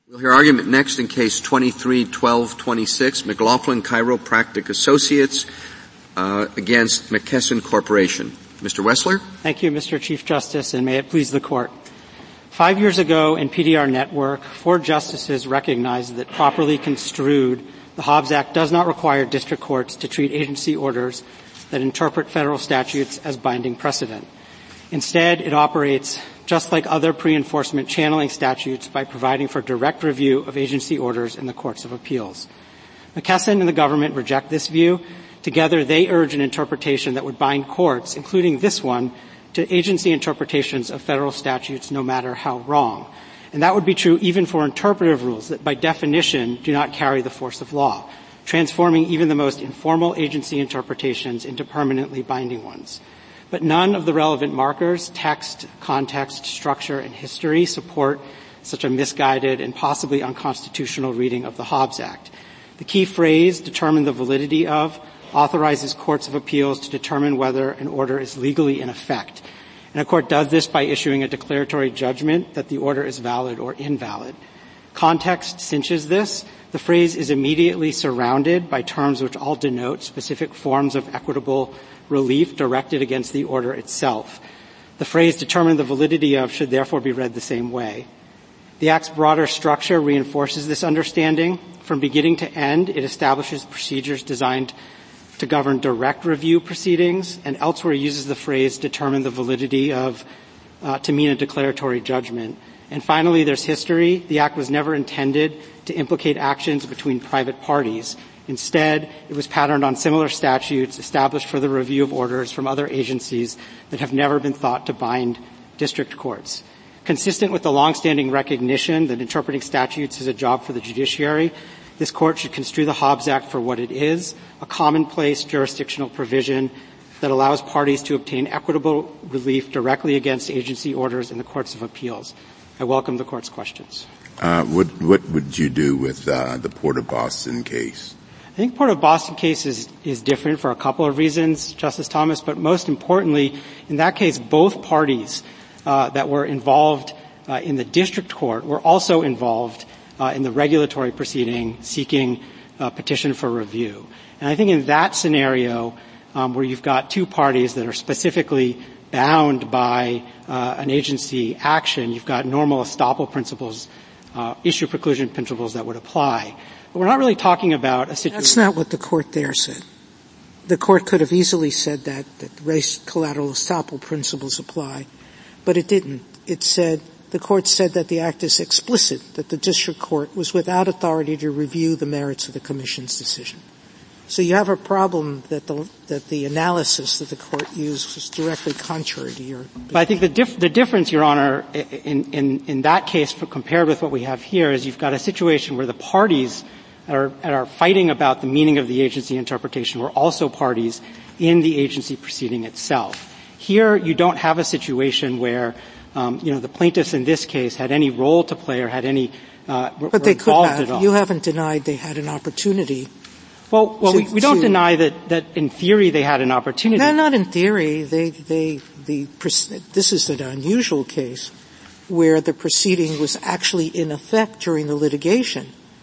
We'll hear argument next in Case 23-1226, McLaughlin Chiropractic Associates against McKesson Corporation. Mr. Wessler? Thank you, Mr. Chief Justice, and may it please the Court. 5 years ago in PDR Network, 4 justices recognized that properly construed, the Hobbs Act does not require district courts to treat agency orders that interpret federal statutes as binding precedent. Instead, it operates just like other pre-enforcement channeling statutes by providing for direct review of agency orders in the courts of appeals. McKesson and the government reject this view. Together, they urge an interpretation that would bind courts, including this one, to agency interpretations of federal statutes no matter how wrong. And that would be true even for interpretive rules that by definition do not carry the force of law, transforming even the most informal agency interpretations into permanently binding ones. But none of the relevant markers, text, context, structure, and history support such a misguided and possibly unconstitutional reading of the Hobbs Act. The key phrase, determine the validity of, authorizes courts of appeals to determine whether an order is legally in effect. And a court does this by issuing a declaratory judgment that the order is valid or invalid. Context cinches this. The phrase is immediately surrounded by terms which all denote specific forms of equitable relief directed against the order itself. The phrase determine the validity of should therefore be read the same way. The Act's broader structure reinforces this understanding. From beginning to end, it establishes procedures designed to govern direct review proceedings, and elsewhere uses the phrase determine the validity of to mean a declaratory judgment. And finally, there's history. The Act was never intended to implicate actions between private parties. Instead, it was patterned on similar statutes established for the review of orders from other agencies that have never been thought to bind district courts. Consistent with the longstanding recognition that interpreting statutes is a job for the judiciary, this Court should construe the Hobbs Act for what it is, a commonplace jurisdictional provision that allows parties to obtain equitable relief directly against agency orders in the courts of appeals. I welcome the Court's questions. What would you do with the Port of Boston case? I think Port of Boston case is different for a couple of reasons, Justice Thomas, but most importantly, in that case, both parties that were involved in the district court were also involved in the regulatory proceeding seeking a petition for review. And I think in that scenario, where you've got two parties that are specifically bound by an agency action, you've got normal estoppel principles, issue preclusion principles that would apply. But we're not really talking about a situation. That's not what the Court there said. The Court could have easily said that race collateral estoppel principles apply, but it didn't. The Court said that the Act is explicit, that the district court was without authority to review the merits of the Commission's decision. So you have a problem that the analysis that the Court used was directly contrary to your. But I think the difference, Your Honor, in that case compared with what we have here is you've got a situation where the parties are fighting about the meaning of the agency interpretation were also parties in the agency proceeding itself. Here, you don't have a situation where, the plaintiffs in this case had any role to play or had any, but they could have. At all. You haven't denied they had an opportunity. Well, we don't deny that in theory they had an opportunity. No, not in theory. This is an unusual case where the proceeding was actually in effect during the litigation.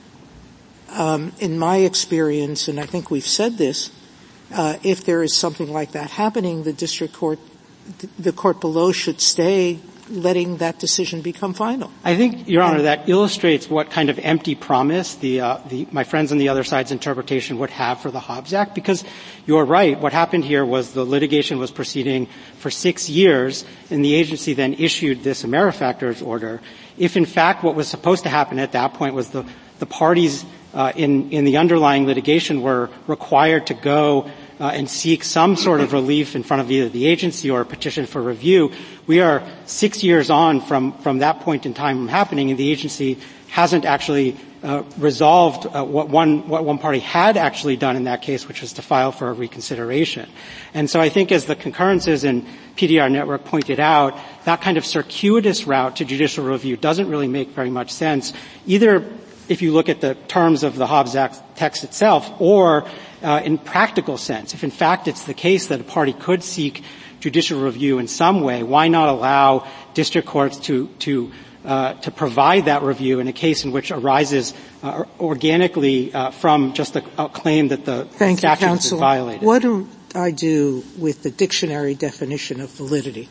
In my experience, and I think we've said this, if there is something like that happening, the court below should stay letting that decision become final. I think, Your Honor, that illustrates what kind of empty promise my friends on the other side's interpretation would have for the Hobbs Act, because you're right. What happened here was the litigation was proceeding for 6 years, and the agency then issued this AmeriFactors order. If, in fact, what was supposed to happen at that point was the parties in the underlying litigation were required to go and seek some sort of relief in front of either the agency or a petition for review. We are 6 years on from that point in time happening, and the agency hasn't actually resolved what one party had actually done in that case, which was to file for a reconsideration. And so I think, as the concurrences in PDR Network pointed out, that kind of circuitous route to judicial review doesn't really make very much sense, either if you look at the terms of the Hobbs Act text itself or in practical sense. If, in fact, it's the case that a party could seek judicial review in some way, why not allow district courts to to provide that review in a case in which arises organically from just a claim that the statute has been violated. What do I do with the dictionary definition of validity?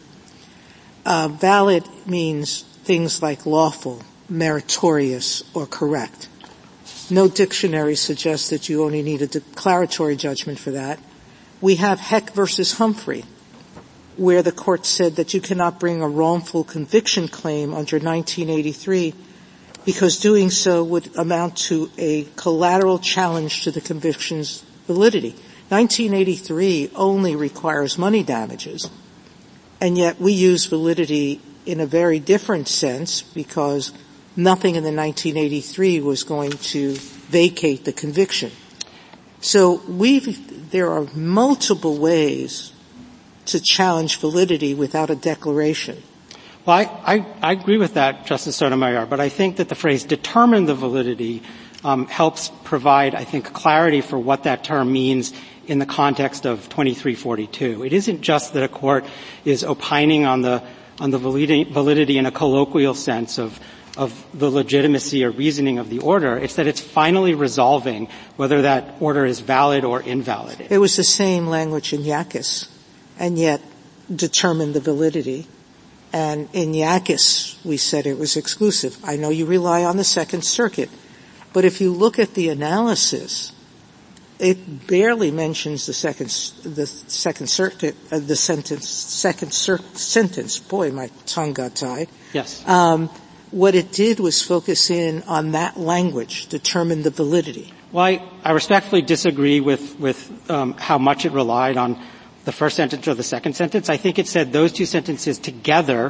Valid means things like lawful, meritorious, or correct. No dictionary suggests that you only need a declaratory judgment for that. We have Heck versus Humphrey, where the court said that you cannot bring a wrongful conviction claim under 1983 because doing so would amount to a collateral challenge to the conviction's validity. 1983 only requires money damages, and yet we use validity in a very different sense because nothing in the 1983 was going to vacate the conviction. So there are multiple ways to challenge validity without a declaration. Well, I agree with that, Justice Sotomayor, but I think that the phrase determine the validity helps provide, I think, clarity for what that term means in the context of 2342. It isn't just that a court is opining on the validity in a colloquial sense of the legitimacy or reasoning of the order. It's that it's finally resolving whether that order is valid or invalid. It was the same language in Yakis, and yet determined the validity. And in Yakis, we said it was exclusive. I know you rely on the Second Circuit, but if you look at the analysis, it barely mentions the second circuit, the sentence. Boy, my tongue got tied. Yes. What it did was focus in on that language, determine the validity. Well, I respectfully disagree with how much it relied on the first sentence or the second sentence. I think it said those two sentences together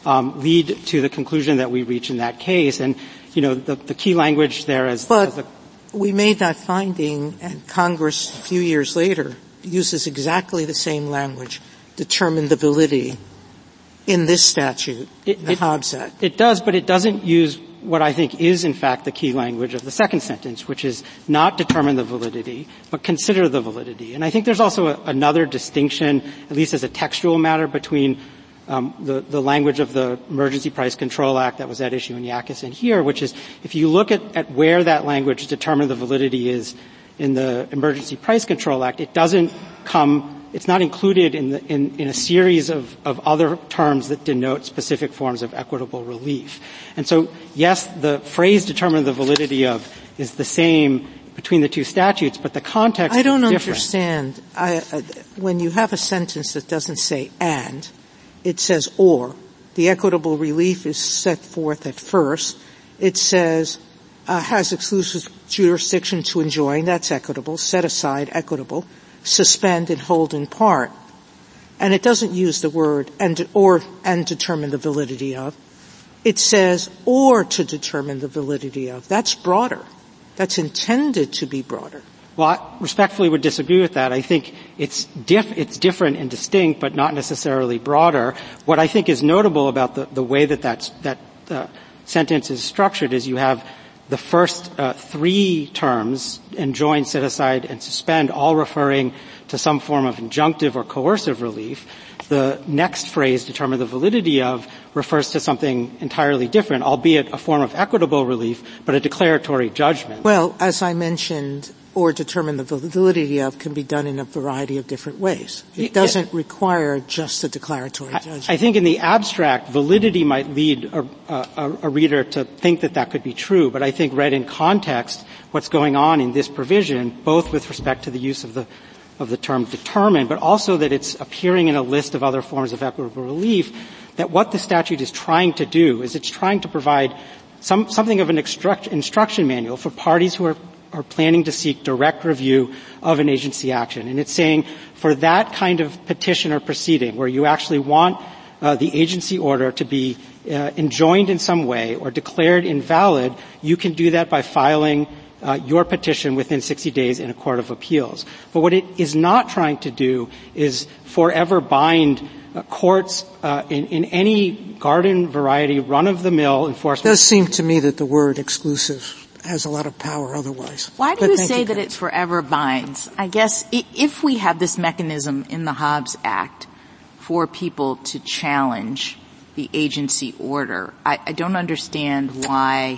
lead to the conclusion that we reach in that case. And, the key language there is... But we made that finding, and Congress a few years later uses exactly the same language, determine the validity, in this statute, the Hobbs Act. It does, but it doesn't use what I think is, in fact, the key language of the second sentence, which is not determine the validity, but consider the validity. And I think there's also another distinction, at least as a textual matter, between the language of the Emergency Price Control Act that was at issue in Yakis and here, which is if you look at where that language determine the validity is in the Emergency Price Control Act, it doesn't it's not included in a series of other terms that denote specific forms of equitable relief. And so, yes, the phrase determine the validity of is the same between the two statutes, but the context is different. I don't understand. When you have a sentence that doesn't say and, it says or. The equitable relief is set forth at first. It says has exclusive jurisdiction to enjoin, that's equitable, set aside equitable, suspend and hold in part. And it doesn't use the word and determine the validity of. It says or to determine the validity of. That's broader. That's intended to be broader. Well, I respectfully would disagree with that. I think it's different and distinct, but not necessarily broader. What I think is notable about the way that sentence is structured is you have the first three terms, enjoin, set aside, and suspend, all referring to some form of injunctive or coercive relief. The next phrase, determine the validity of, refers to something entirely different, albeit a form of equitable relief, but a declaratory judgment. Well, as I mentioned, or determine the validity of can be done in a variety of different ways. It doesn't require just a declaratory judgment. I think in the abstract, validity might lead a reader to think that could be true, but I think read in context, what's going on in this provision, both with respect to the use of the term determine, but also that it's appearing in a list of other forms of equitable relief, that what the statute is trying to do is it's trying to provide something of an instruction manual for parties who are planning to seek direct review of an agency action. And it's saying for that kind of petition or proceeding where you actually want the agency order to be enjoined in some way or declared invalid, you can do that by filing your petition within 60 days in a court of appeals. But what it is not trying to do is forever bind courts in any garden variety, run-of-the-mill enforcement. It does seem to me that the word exclusive has a lot of power otherwise. Why do you say that it forever binds? I guess if we have this mechanism in the Hobbs Act for people to challenge the agency order. I don't understand why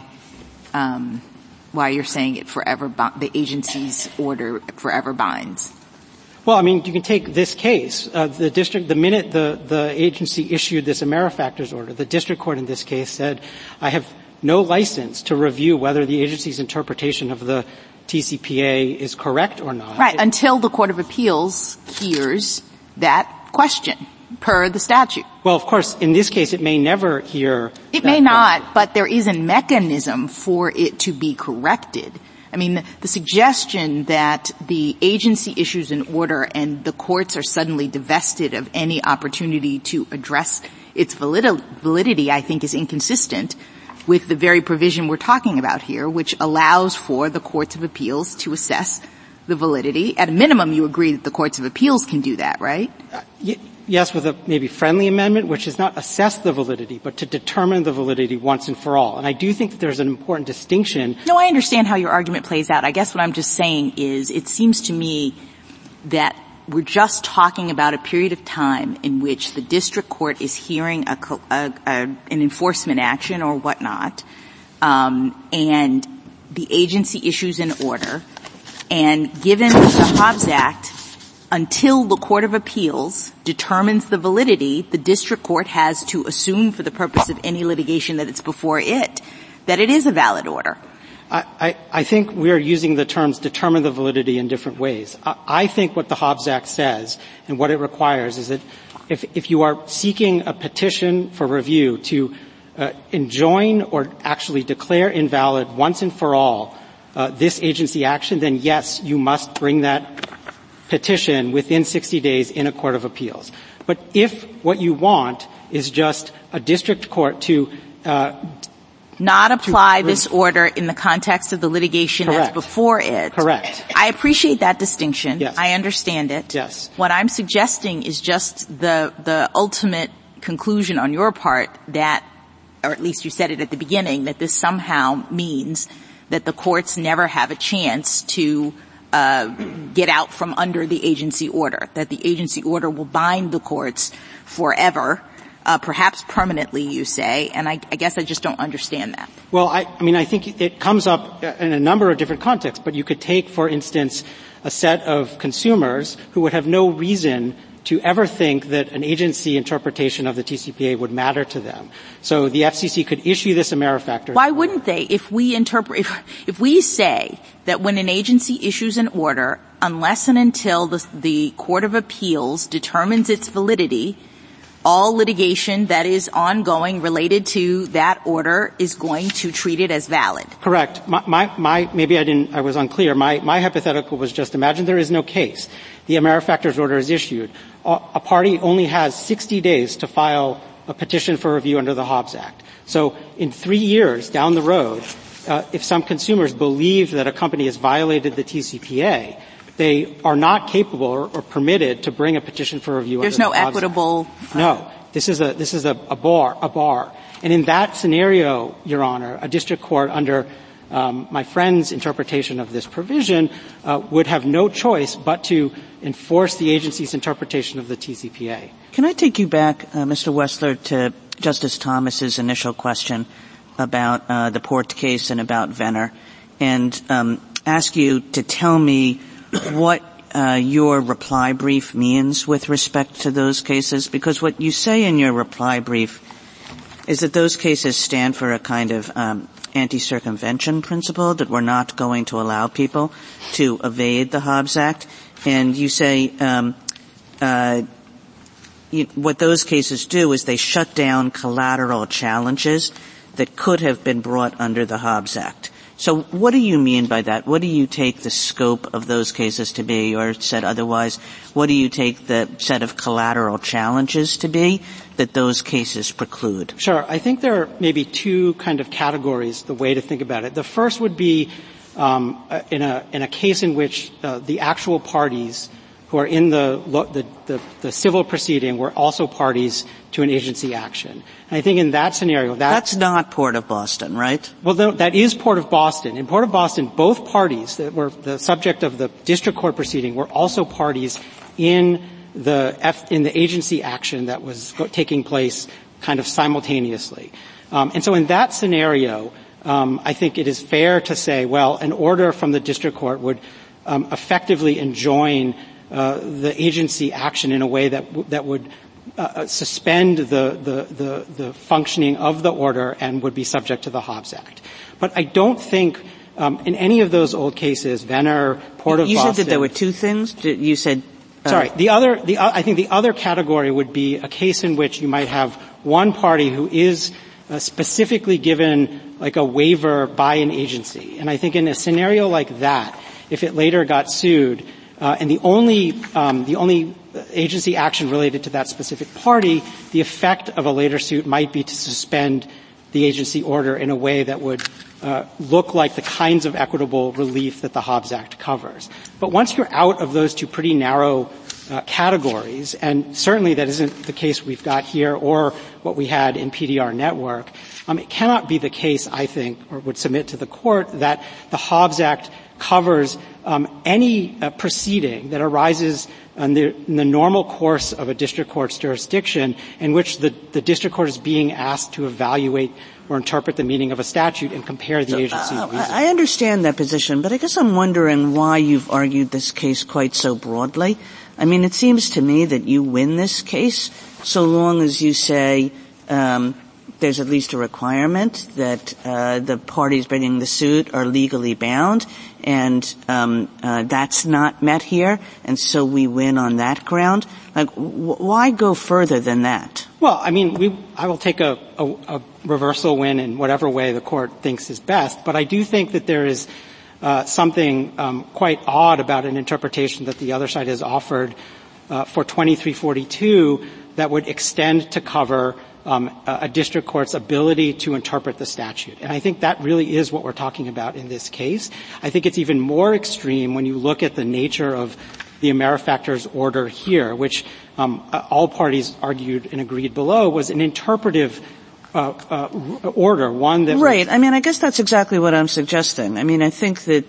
you're saying it the agency's order forever binds. Well, I mean, you can take this case. The minute the agency issued this AmeriFactors order, the district court in this case said, I have no license to review whether the agency's interpretation of the TCPA is correct or not. Right, until the Court of Appeals hears that question per the statute. Well, of course, in this case, it may never hear. It may not, but there is a mechanism for it to be corrected. I mean, the suggestion that the agency issues an order and the courts are suddenly divested of any opportunity to address its validity, I think, is inconsistent with the very provision we're talking about here, which allows for the courts of appeals to assess the validity. At a minimum, you agree that the courts of appeals can do that, right? Yes, with a maybe friendly amendment, which is not assess the validity, but to determine the validity once and for all. And I do think that there's an important distinction. No, I understand how your argument plays out. I guess what I'm just saying is it seems to me that we're just talking about a period of time in which the district court is hearing an enforcement action or whatnot, and the agency issues an order. And given the Hobbs Act, until the Court of Appeals determines the validity, the district court has to assume for the purpose of any litigation that it's before it, that it is a valid order. I think we're using the terms determine the validity in different ways. I think what the Hobbs Act says and what it requires is that if you are seeking a petition for review to enjoin or actually declare invalid once and for all this agency action, then yes, you must bring that petition within 60 days in a court of appeals. But if what you want is just a district court to not apply this order in the context of the litigation Correct. That's before it. Correct. I appreciate that distinction. Yes. I understand it. Yes. What I'm suggesting is just the ultimate conclusion on your part that, or at least you said it at the beginning, that this somehow means that the courts never have a chance to get out from under the agency order, that the agency order will bind the courts forever, perhaps permanently, you say, and I guess I just don't understand that. Well, I mean, I think it comes up in a number of different contexts, but you could take, for instance, a set of consumers who would have no reason to ever think that an agency interpretation of the TCPA would matter to them. So the FCC could issue this AmeriFactors. Why wouldn't they? If we say that when an agency issues an order, unless and until the Court of Appeals determines its validity, all litigation that is ongoing related to that order is going to treat it as valid. Correct. Maybe I was unclear. My hypothetical was just imagine there is no case. The AmeriFactors order is issued. A party only has 60 days to file a petition for review under the Hobbs Act. So in 3 years down the road, if some consumers believe that a company has violated the TCPA, they are not capable or permitted to bring a petition for review under the Hobbs Act. There's no equitable. No. This is a bar. And in that scenario, Your Honor, a district court under my friend's interpretation of this provision would have no choice but to enforce the agency's interpretation of the TCPA. Can I take you back, Mr. Wessler, to Justice Thomas's initial question about the Port case and about Venner, and ask you to tell me what your reply brief means with respect to those cases? Because what you say in your reply brief is that those cases stand for a kind of anti-circumvention principle, that we're not going to allow people to evade the Hobbs Act. And you say what those cases do is they shut down collateral challenges that could have been brought under the Hobbs Act. So what do you mean by that? What do you take the scope of those cases to be? Or said otherwise, what do you take the set of collateral challenges to be that those cases preclude? Sure. I think there are maybe two kind of categories, the way to think about it. The first would be in a case in which the actual parties who are in the civil proceeding were also parties to an agency action. And I think in that scenario, that's not Port of Boston, right? Well, no, that is Port of Boston. In Port of Boston, both parties that were the subject of the district court proceeding were also parties in the agency action that was taking place kind of simultaneously. And so in that scenario, I think it is fair to say, well, an order from the district court would effectively enjoin the agency action in a way that would suspend the functioning of the order and would be subject to the Hobbs Act. But I don't think in any of those old cases, Venner, Port of Boston. You said that there were two things. You said. Sorry. I think the other category would be a case in which you might have one party who is specifically given like a waiver by an agency. And I think in a scenario like that, if it later got sued, and the only agency action related to that specific party, the effect of a later suit might be to suspend the agency order in a way that would look like the kinds of equitable relief that the Hobbs Act covers. But once you're out of those two pretty narrow categories, and certainly that isn't the case we've got here or what we had in PDR Network, it cannot be the case, I think, or would submit to the court, that the Hobbs Act covers any proceeding that arises in the normal course of a district court's jurisdiction in which the district court is being asked to evaluate or interpret the meaning of a statute and compare the agency's reasoning. I understand that position, but I guess I'm wondering why you've argued this case quite so broadly. I mean, it seems to me that you win this case so long as you say there's at least a requirement that the parties bringing the suit are legally bound, and that's not met here, and so we win on that ground. Like, why go further than that? Well, I mean, I will take a reversal win in whatever way the court thinks is best, but I do think that there is something quite odd about an interpretation that the other side has offered for 2342 that would extend to cover a district court's ability to interpret the statute. And I think that really is what we're talking about in this case. I think it's even more extreme when you look at the nature of the AmeriFactors order here, which all parties argued and agreed below was an interpretive order, one that Right. I mean, I guess that's exactly what I'm suggesting. I mean, I think that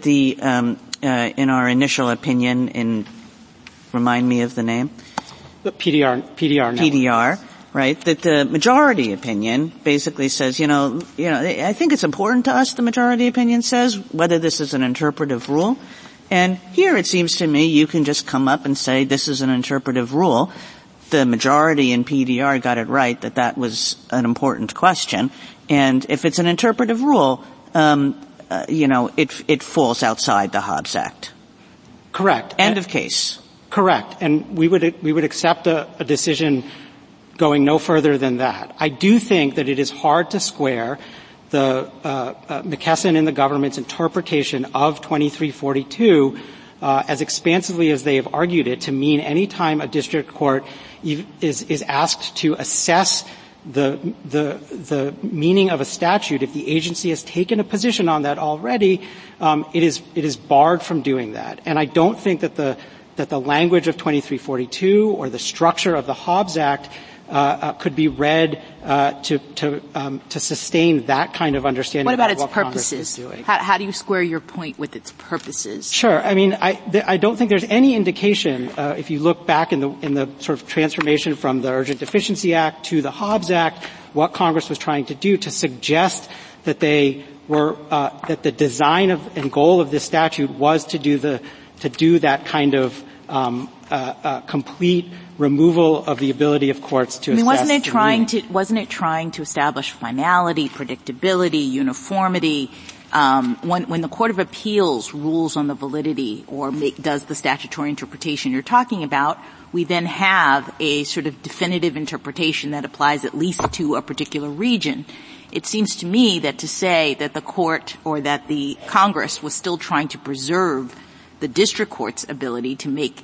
in our initial opinion remind me of the name? The PDR network. PDR, right? That the majority opinion basically says, I think it's important to us, the majority opinion says, whether this is an interpretive rule. And here it seems to me you can just come up and say this is an interpretive rule. The majority in PDR got it right that was an important question. And if it's an interpretive rule, it falls outside the Hobbs Act. Correct. End of case. Correct. And we would accept a decision going no further than that. I do think that it is hard to square the McKesson and the government's interpretation of 2342 as expansively as they have argued it to mean any time a district court is asked to assess the meaning of a statute, if the agency has taken a position on that already, it is barred from doing that. And I don't think that the language of 2342 or the structure of the Hobbs Act could be read to sustain that kind of understanding. What about of its what purposes? Congress is doing. How do you square your point with its purposes? Sure. I mean, I don't think there's any indication, if you look back in the sort of transformation from the Urgent Deficiency Act to the Hobbs Act, what Congress was trying to do to suggest that they were that the design of and goal of this statute was to do that kind of complete removal of the ability of courts to assess. Wasn't it trying to establish finality, predictability, uniformity? When the Court of Appeals rules on the validity or does the statutory interpretation you're talking about, we then have a sort of definitive interpretation that applies at least to a particular region. It seems to me that to say that the court or that the Congress was still trying to preserve the district court's ability to make,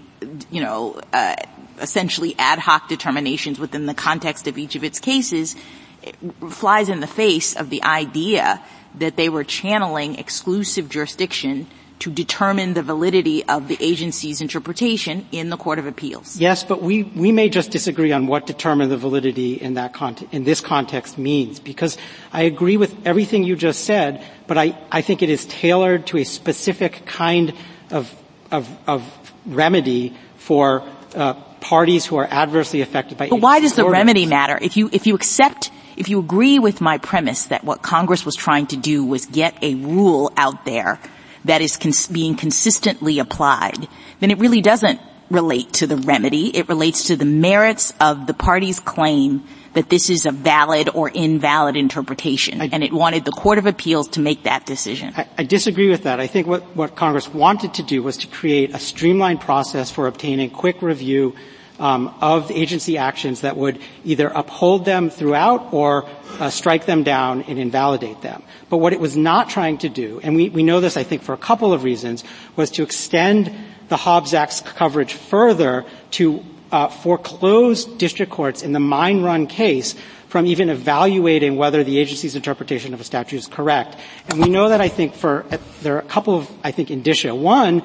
essentially ad hoc determinations within the context of each of its cases, it flies in the face of the idea that they were channeling exclusive jurisdiction to determine the validity of the agency's interpretation in the Court of Appeals. Yes, but we may just disagree on what determine the validity in this context means, because I agree with everything you just said, but I think it is tailored to a specific kind of remedy for parties who are adversely affected by. But why does the remedy matter? If you agree with my premise that what Congress was trying to do was get a rule out there that is being consistently applied, then it really doesn't relate to the remedy. It relates to the merits of the party's claim that this is a valid or invalid interpretation, and it wanted the Court of Appeals to make that decision. I disagree with that. I think what Congress wanted to do was to create a streamlined process for obtaining quick review of the agency actions that would either uphold them throughout or strike them down and invalidate them. But what it was not trying to do, and we know this I think for a couple of reasons, was to extend the Hobbs Act's coverage further to foreclose district courts in the mine run case from even evaluating whether the agency's interpretation of a statute is correct. And we know that I think there are a couple of, I think, indicia. One,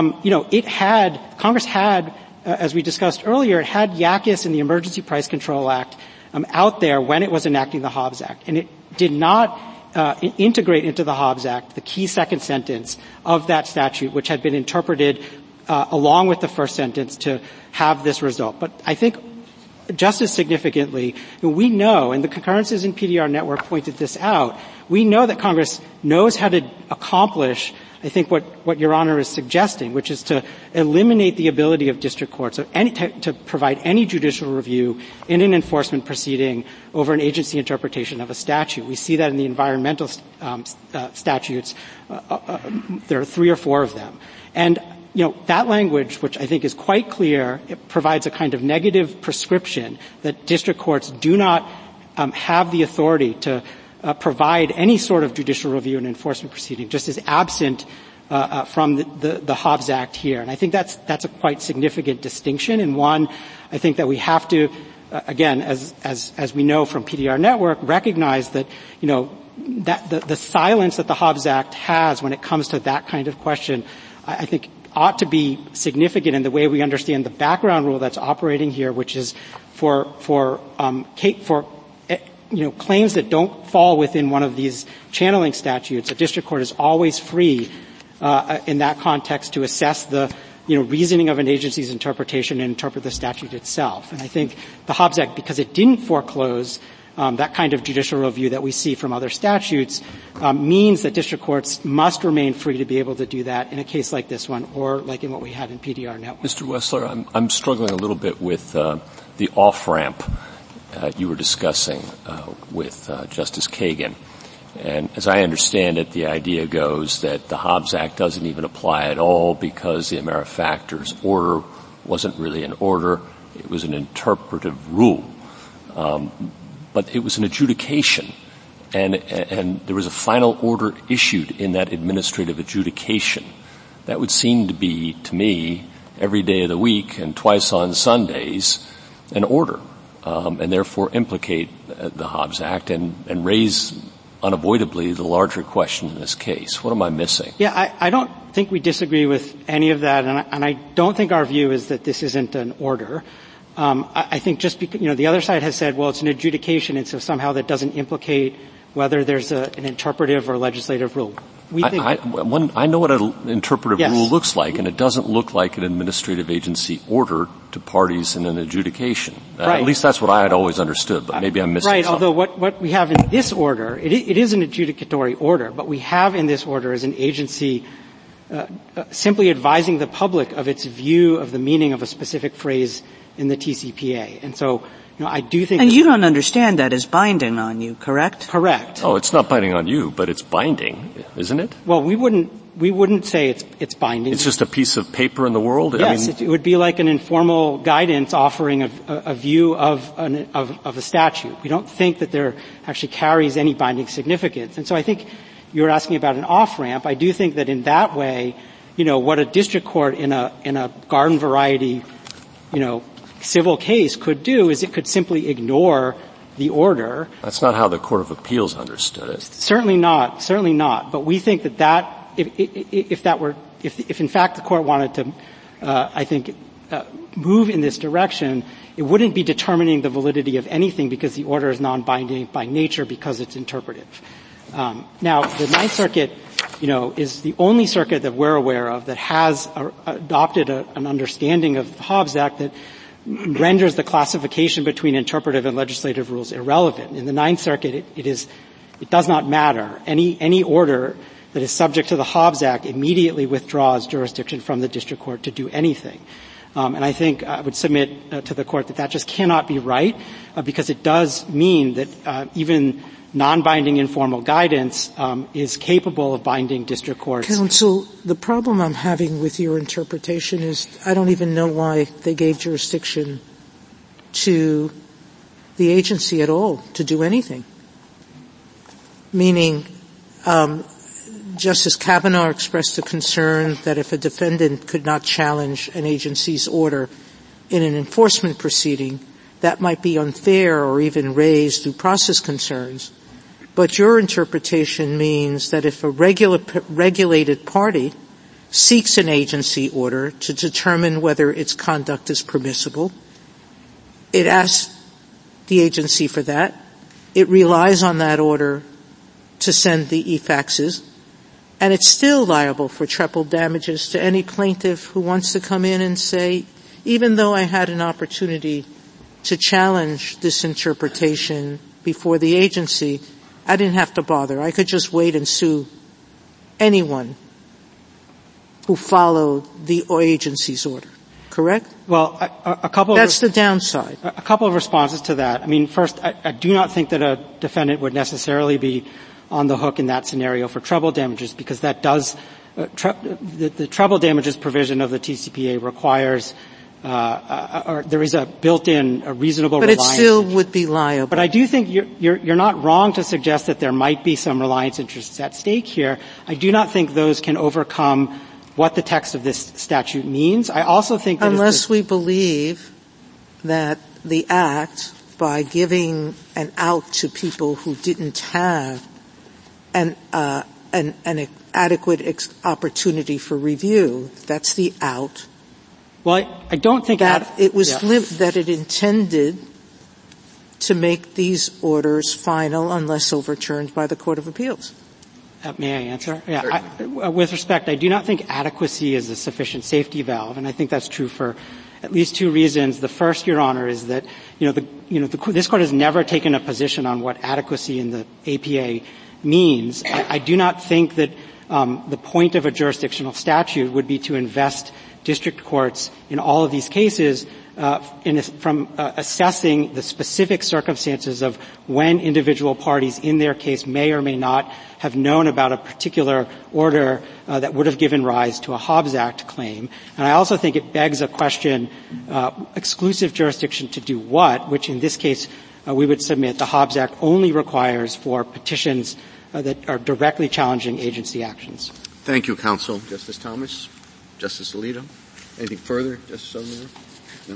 Congress had, as we discussed earlier, it had YACIS and the Emergency Price Control Act out there when it was enacting the Hobbs Act. And it did not integrate into the Hobbs Act the key second sentence of that statute, which had been interpreted along with the first sentence to have this result. But I think just as significantly, we know, and the concurrences in PDR Network pointed this out, we know that Congress knows how to accomplish, I think, what Your Honor is suggesting, which is to eliminate the ability of district courts to provide any judicial review in an enforcement proceeding over an agency interpretation of a statute. We see that in the environmental statutes. There are 3 or 4 of them. And that language, which I think is quite clear, it provides a kind of negative prescription that district courts do not have the authority to provide any sort of judicial review in an enforcement proceeding, just as absent from the Hobbs Act here. And I think that's a quite significant distinction, and one I think that we have to, again, as we know from PDR Network, recognize that, that the silence that the Hobbs Act has when it comes to that kind of question, I think ought to be significant in the way we understand the background rule that's operating here, which is for claims that don't fall within one of these channeling statutes, a district court is always free in that context to assess the reasoning of an agency's interpretation and interpret the statute itself. And I think the Hobbs Act, because it didn't foreclose that kind of judicial review that we see from other statutes, means that district courts must remain free to be able to do that in a case like this one or like in what we had in PDR Network. Mr. Wessler, I'm struggling a little bit with the off-ramp you were discussing with Justice Kagan. And as I understand it, the idea goes that the Hobbs Act doesn't even apply at all because the Amerifactors order wasn't really an order. It was an interpretive rule. But it was an adjudication. And there was a final order issued in that administrative adjudication. That would seem to be, to me, every day of the week and twice on Sundays, an order. And therefore implicate the Hobbs Act and raise unavoidably the larger question in this case. What am I missing? Yeah, I don't think we disagree with any of that, and I don't think our view is that this isn't an order. I think just because, the other side has said, well, it's an adjudication, and so somehow that doesn't implicate whether there's an interpretive or legislative rule. I know what an interpretive rule looks like, and it doesn't look like an administrative agency order to parties in an adjudication. Right. At least that's what I had always understood, but maybe I'm missing something. Although what we have in this order, it is an adjudicatory order, but we have in this order as an agency simply advising the public of its view of the meaning of a specific phrase in the TCPA. And so, I do think... And you don't understand that as binding on you, correct? Correct. Oh, it's not binding on you, but it's binding, isn't it? Well, we wouldn't say it's binding. It's just a piece of paper in the world? Yes, it would be like an informal guidance offering a view of a statute. We don't think that there actually carries any binding significance. And so I think you were asking about an off-ramp. I do think that in that way, what a district court in a garden variety, civil case could do is it could simply ignore the order. That's not how the Court of Appeals understood it. Certainly not. But we think that if in fact the court wanted to, move in this direction, it wouldn't be determining the validity of anything because the order is non-binding by nature because it's interpretive. Now, the Ninth Circuit is the only circuit that we're aware of that has adopted an understanding of the Hobbs Act that renders the classification between interpretive and legislative rules irrelevant. In the Ninth Circuit, it does not matter. Any order that is subject to the Hobbs Act immediately withdraws jurisdiction from the district court to do anything. And I think I would submit to the court that just cannot be right, because it does mean that even non-binding informal guidance is capable of binding district courts. Counsel, the problem I'm having with your interpretation is I don't even know why they gave jurisdiction to the agency at all to do anything. Meaning, Justice Kavanaugh expressed a concern that if a defendant could not challenge an agency's order in an enforcement proceeding, that might be unfair or even raise due process concerns. But your interpretation means that if a regulated party seeks an agency order to determine whether its conduct is permissible, it asks the agency for that. It relies on that order to send the e-faxes, and it's still liable for treble damages to any plaintiff who wants to come in and say, even though I had an opportunity to challenge this interpretation before the agency, I didn't have to bother. I could just wait and sue anyone who followed the agency's order. Correct? Well, That's the downside. A couple of responses to that. I mean, first, I do not think that a defendant would necessarily be on the hook in that scenario for treble damages, because that does the treble damages provision of the TCPA requires or there is a built-in reasonable reliance. But it still would be liable. But I do think you're not wrong to suggest that there might be some reliance interests at stake here. I do not think those can overcome what the text of this statute means. I also think that unless we believe that the Act, by giving an out to people who didn't have an adequate opportunity for review, that's the out. Well, I don't think that it was that it intended to make these orders final unless overturned by the Court of Appeals. May I answer? Yeah. With respect, I do not think adequacy is a sufficient safety valve, and I think that's true for at least two reasons. The first, Your Honor, is that this Court has never taken a position on what adequacy in the APA means. I do not think that the point of a jurisdictional statute would be to invest district courts in all of these cases from assessing the specific circumstances of when individual parties in their case may or may not have known about a particular order that would have given rise to a Hobbs Act claim. And I also think it begs a question, exclusive jurisdiction to do what, which in this case we would submit the Hobbs Act only requires for petitions that are directly challenging agency actions. Thank you, counsel. Justice Thomas? Justice Alito? Anything further, Justice Sotomayor? No?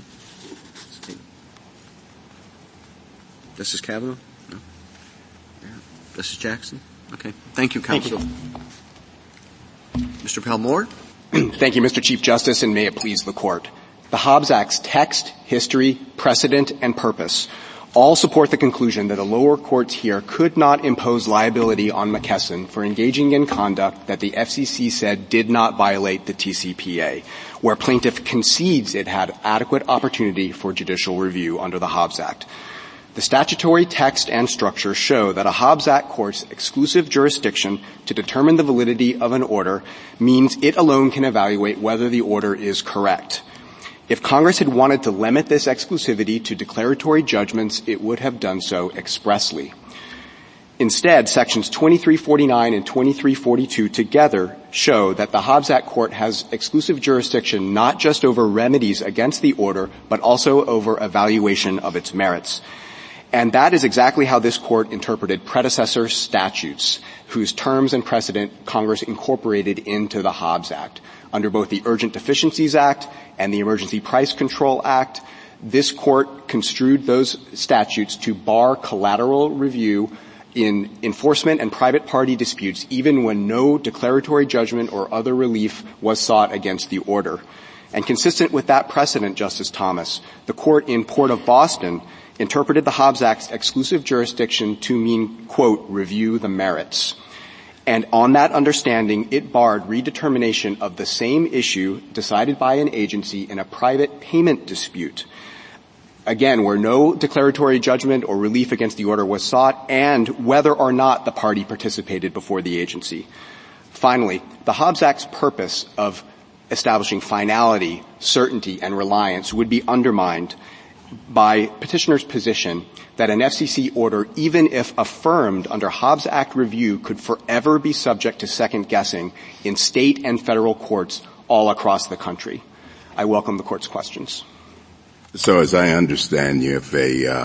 Justice Kavanaugh? No? Yeah. Justice Jackson? Okay. Thank you, counsel. Thank you. Mr. Palmore? Thank you, Mr. Chief Justice, and may it please the Court. The Hobbs Act's text, history, precedent, and purpose all support the conclusion that the lower courts here could not impose liability on McKesson for engaging in conduct that the FCC said did not violate the TCPA, where plaintiff concedes it had adequate opportunity for judicial review under the Hobbs Act. The statutory text and structure show that a Hobbs Act court's exclusive jurisdiction to determine the validity of an order means it alone can evaluate whether the order is correct. If Congress had wanted to limit this exclusivity to declaratory judgments, it would have done so expressly. Instead, sections 2349 and 2342 together show that the Hobbs Act court has exclusive jurisdiction not just over remedies against the order, but also over evaluation of its merits. And that is exactly how this court interpreted predecessor statutes, whose terms and precedent Congress incorporated into the Hobbs Act. Under both the Urgent Deficiencies Act and the Emergency Price Control Act, this court construed those statutes to bar collateral review in enforcement and private party disputes, even when no declaratory judgment or other relief was sought against the order. And consistent with that precedent, Justice Thomas, the court in Port of Boston interpreted the Hobbs Act's exclusive jurisdiction to mean, quote, review the merits. And on that understanding, it barred redetermination of the same issue decided by an agency in a private payment dispute. Again, where no declaratory judgment or relief against the order was sought, and whether or not the party participated before the agency. Finally, the Hobbs Act's purpose of establishing finality, certainty, and reliance would be undermined by petitioner's position that an FCC order, even if affirmed under Hobbs Act review, could forever be subject to second guessing in state and federal courts all across the country. I welcome the court's questions. So as I understand you, if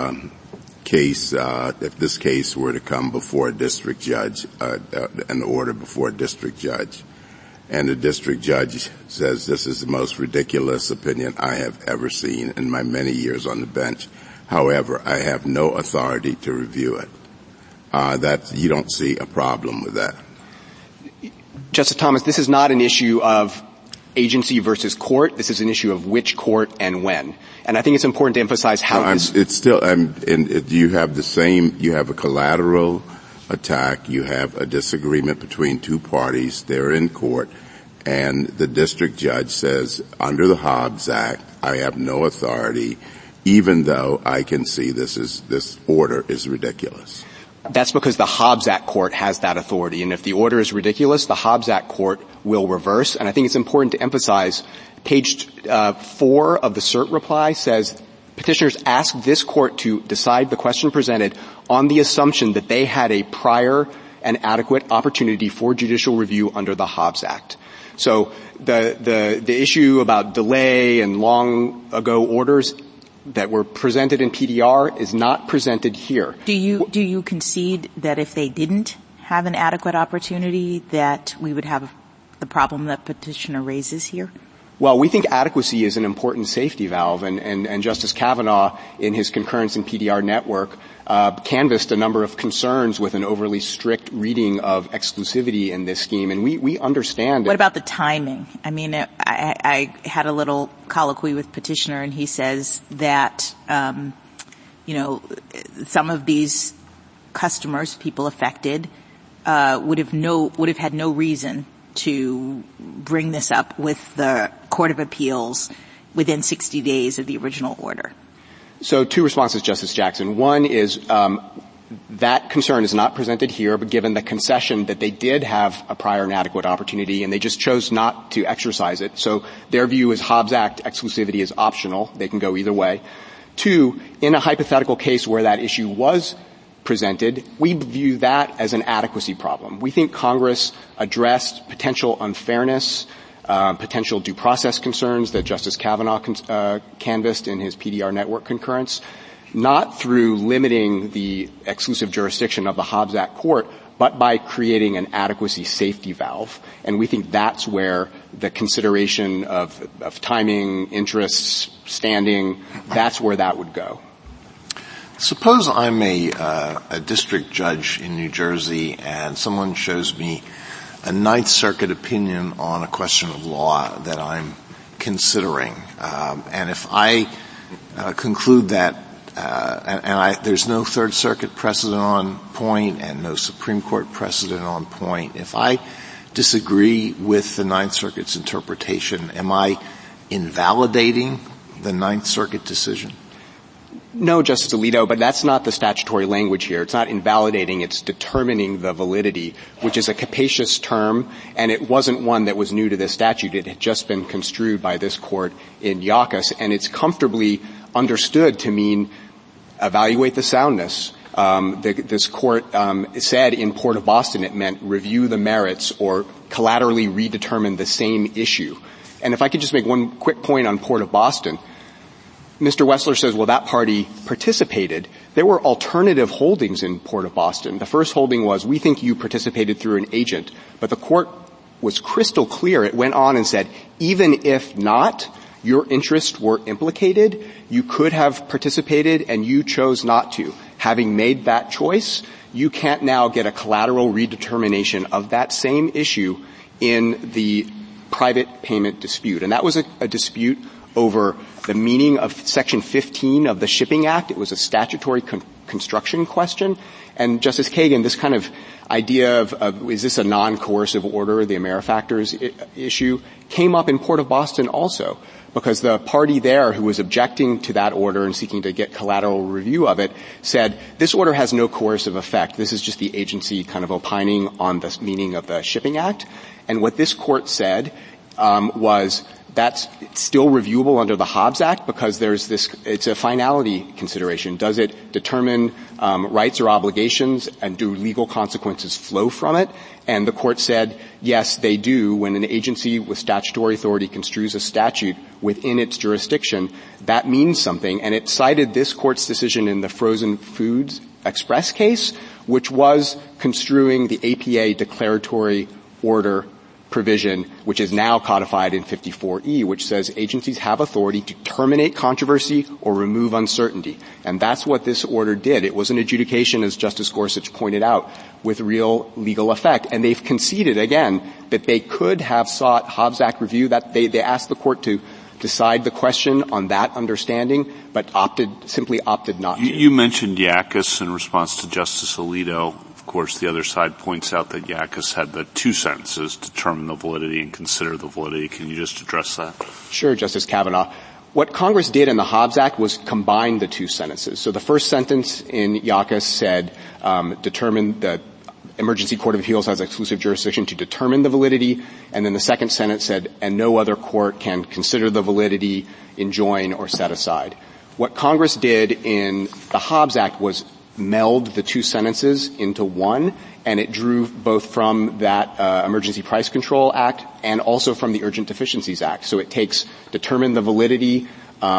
if this case were to come before a district judge, an order before a district judge, and the district judge says this is the most ridiculous opinion I have ever seen in my many years on the bench. However, I have no authority to review it. You don't see a problem with that. Justice Thomas, this is not an issue of agency versus court. This is an issue of which court and when. And I think it's important to emphasize how you have the same, you have a collateral attack, you have a disagreement between two parties, they're in court, and the district judge says, under the Hobbs Act, I have no authority, even though I can see this order is ridiculous. That's because the Hobbs Act court has that authority. And if the order is ridiculous, the Hobbs Act court will reverse. And I think it's important to emphasize page 4 of the cert reply says petitioners ask this court to decide the question presented on the assumption that they had a prior and adequate opportunity for judicial review under the Hobbs Act. So the issue about delay and long ago orders that were presented in PDR is not presented here. Do you concede that if they didn't have an adequate opportunity that we would have the problem that petitioner raises here? Well, we think adequacy is an important safety valve, and Justice Kavanaugh, in his concurrence in PDR network, canvassed a number of concerns with an overly strict reading of exclusivity in this scheme, and we understand it. What about the timing? I mean, I had a little colloquy with petitioner, and he says that, some of these customers, people affected, would have had no reason to bring this up with the Court of Appeals within 60 days of the original order. So 2 responses, Justice Jackson. One is that concern is not presented here, but given the concession that they did have a prior and adequate opportunity and they just chose not to exercise it. So their view is Hobbs Act exclusivity is optional. They can go either way. 2, in a hypothetical case where that issue was presented, we view that as an adequacy problem. We think Congress addressed potential unfairness, potential due process concerns that Justice Kavanaugh canvassed in his PDR network concurrence, not through limiting the exclusive jurisdiction of the Hobbs Act court, but by creating an adequacy safety valve. And we think that's where the consideration of timing, interests, standing, that's where that would go. Suppose I'm a district judge in New Jersey and someone shows me a Ninth Circuit opinion on a question of law that I'm considering. And if I conclude that there's no Third Circuit precedent on point and no Supreme Court precedent on point, if I disagree with the Ninth Circuit's interpretation, am I invalidating the Ninth Circuit decision? No, Justice Alito, but that's not the statutory language here. It's not invalidating, it's determining the validity, which is a capacious term, and it wasn't one that was new to this statute. It had just been construed by this court in Yackas, and it's comfortably understood to mean evaluate the soundness. This court said in Port of Boston it meant review the merits or collaterally redetermine the same issue. And if I could just make one quick point on Port of Boston, Mr. Wessler says, well, that party participated. There were alternative holdings in Port of Boston. The first holding was, we think you participated through an agent. But the court was crystal clear. It went on and said, even if not, your interests were implicated, you could have participated and you chose not to. Having made that choice, you can't now get a collateral redetermination of that same issue in the private payment dispute. And that was a dispute over the meaning of Section 15 of the Shipping Act. It was a statutory construction question. And Justice Kagan, this kind of idea of is this a non-coercive order, the AmeriFactors issue, came up in Port of Boston also, because the party there who was objecting to that order and seeking to get collateral review of it said, this order has no coercive effect. This is just the agency kind of opining on the meaning of the Shipping Act. And what this court said was that's still reviewable under the Hobbs Act because it's a finality consideration. Does it determine rights or obligations, and do legal consequences flow from it? And the court said, yes, they do. When an agency with statutory authority construes a statute within its jurisdiction, that means something. And it cited this court's decision in the Frozen Foods Express case, which was construing the APA declaratory order provision, which is now codified in 54E, which says agencies have authority to terminate controversy or remove uncertainty. And that's what this order did. It was an adjudication, as Justice Gorsuch pointed out, with real legal effect. And they've conceded, again, that they could have sought Hobbs Act review, that they asked the court to decide the question on that understanding, but simply opted not to. You mentioned Yackas in response to Justice Alito. Of course, the other side points out that Yackas had the two sentences, determine the validity and consider the validity. Can you just address that? Sure, Justice Kavanaugh. What Congress did in the Hobbs Act was combine the two sentences. So the first sentence in Yackas said, determine the Emergency Court of Appeals has exclusive jurisdiction to determine the validity, and then the second sentence said, and no other court can consider the validity, enjoin, or set aside. What Congress did in the Hobbs Act was meld the two sentences into one, and it drew both from that Emergency Price Control Act and also from the Urgent Deficiencies Act. So it takes determine the validity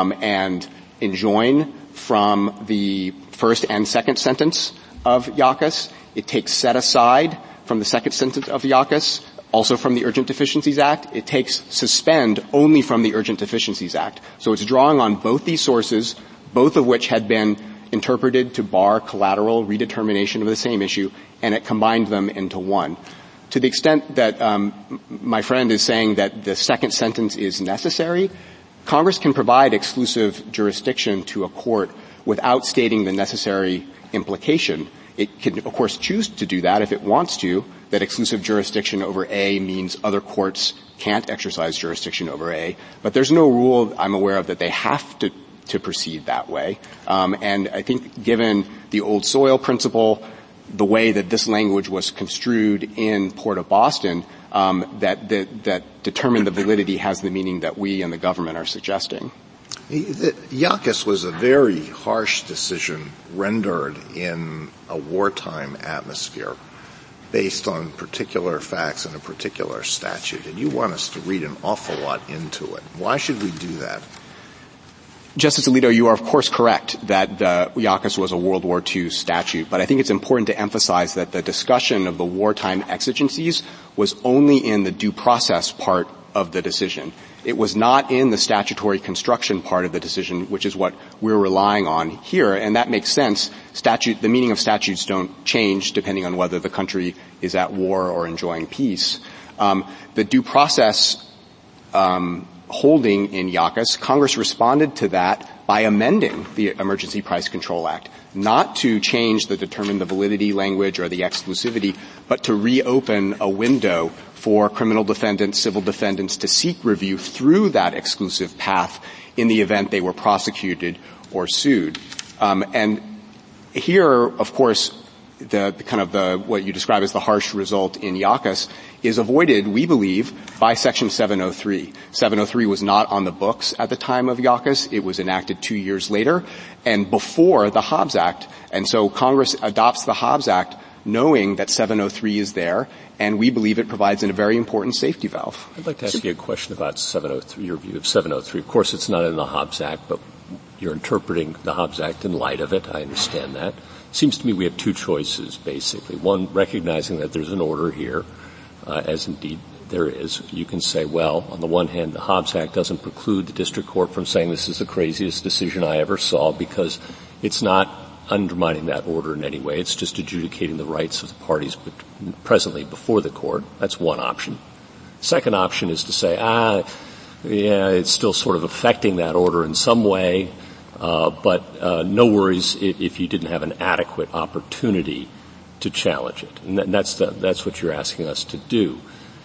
and enjoin from the first and second sentence of Yackas. It takes set aside from the second sentence of Yackas, also from the Urgent Deficiencies Act. It takes suspend only from the Urgent Deficiencies Act. So it's drawing on both these sources, both of which had been interpreted to bar collateral redetermination of the same issue, and it combined them into one. To the extent that my friend is saying that the second sentence is necessary, Congress can provide exclusive jurisdiction to a court without stating the necessary implication. It can, of course, choose to do that if it wants to, that exclusive jurisdiction over A means other courts can't exercise jurisdiction over A. But there's no rule I'm aware of that they have to proceed that way. And I think given the old soil principle, the way that this language was construed in Port of Boston, that determined the validity has the meaning that we and the government are suggesting. Yackas was a very harsh decision rendered in a wartime atmosphere based on particular facts in a particular statute. And you want us to read an awful lot into it. Why should we do that? Justice Alito, you are of course correct that the Yackas was a World War II statute, but I think it's important to emphasize that the discussion of the wartime exigencies was only in the due process part of the decision. It was not in the statutory construction part of the decision, which is what we're relying on here, and that makes sense. The meaning of statutes don't change depending on whether the country is at war or enjoying peace. The due process holding in Yackas, Congress responded to that by amending the Emergency Price Control Act, not to change the determine the validity language or the exclusivity, but to reopen a window for criminal defendants, civil defendants to seek review through that exclusive path in the event they were prosecuted or sued. And here, of course, what you describe as the harsh result in Yackas is avoided, we believe, by Section 703. 703 was not on the books at the time of Yackas. It was enacted 2 years later and before the Hobbs Act. And so Congress adopts the Hobbs Act knowing that 703 is there, and we believe it provides a very important safety valve. I'd like to ask you a question about 703, your view of 703. Of course, it's not in the Hobbs Act, but you're interpreting the Hobbs Act in light of it. I understand that. It seems to me we have two choices, basically. One, recognizing that there's an order here, as indeed there is. You can say, well, on the one hand, the Hobbs Act doesn't preclude the district court from saying this is the craziest decision I ever saw because it's not undermining that order in any way. It's just adjudicating the rights of the parties presently before the court. That's one option. Second option is to say, it's still sort of affecting that order in some way, but no worries if you didn't have an adequate opportunity to challenge it. And that's what you're asking us to do.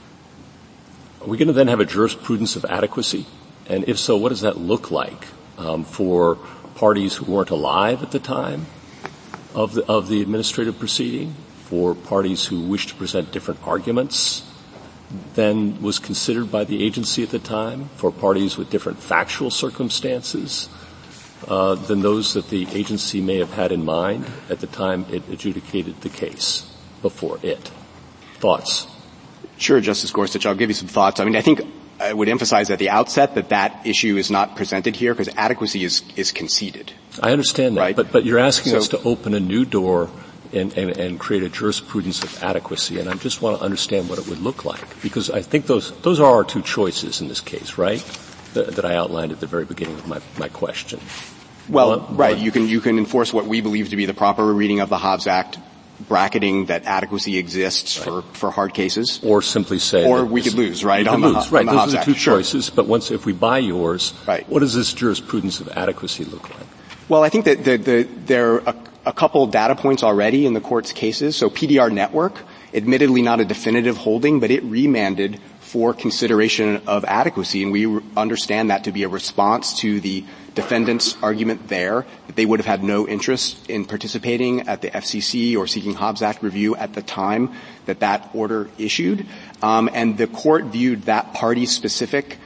Are we going to then have a jurisprudence of adequacy? And if so, what does that look like for parties who weren't alive at the time of the administrative proceeding, for parties who wish to present different arguments than was considered by the agency at the time, for parties with different factual circumstances than those that the agency may have had in mind at the time it adjudicated the case before it? Thoughts? Sure, Justice Gorsuch. I'll give you some thoughts. I mean, I think I would emphasize at the outset that issue is not presented here because adequacy is conceded. I understand that, right? But you're asking us to open a new door and create a jurisprudence of adequacy, and I just want to understand what it would look like, because I think those are our two choices in this case, right? That I outlined at the very beginning of my question. Well, right. You can enforce what we believe to be the proper reading of the Hobbs Act, bracketing that adequacy exists for hard cases. Or simply say. Or we could lose, right? On the Hobbs Act. Those are the two choices, sure. But if we buy yours, right. What does this jurisprudence of adequacy look like? Well, I think that there are a couple data points already in the court's cases. So PDR Network, admittedly not a definitive holding, but it remanded for consideration of adequacy, and we understand that to be a response to the defendant's argument there that they would have had no interest in participating at the FCC or seeking Hobbs Act review at the time that order issued. And the court viewed that party-specific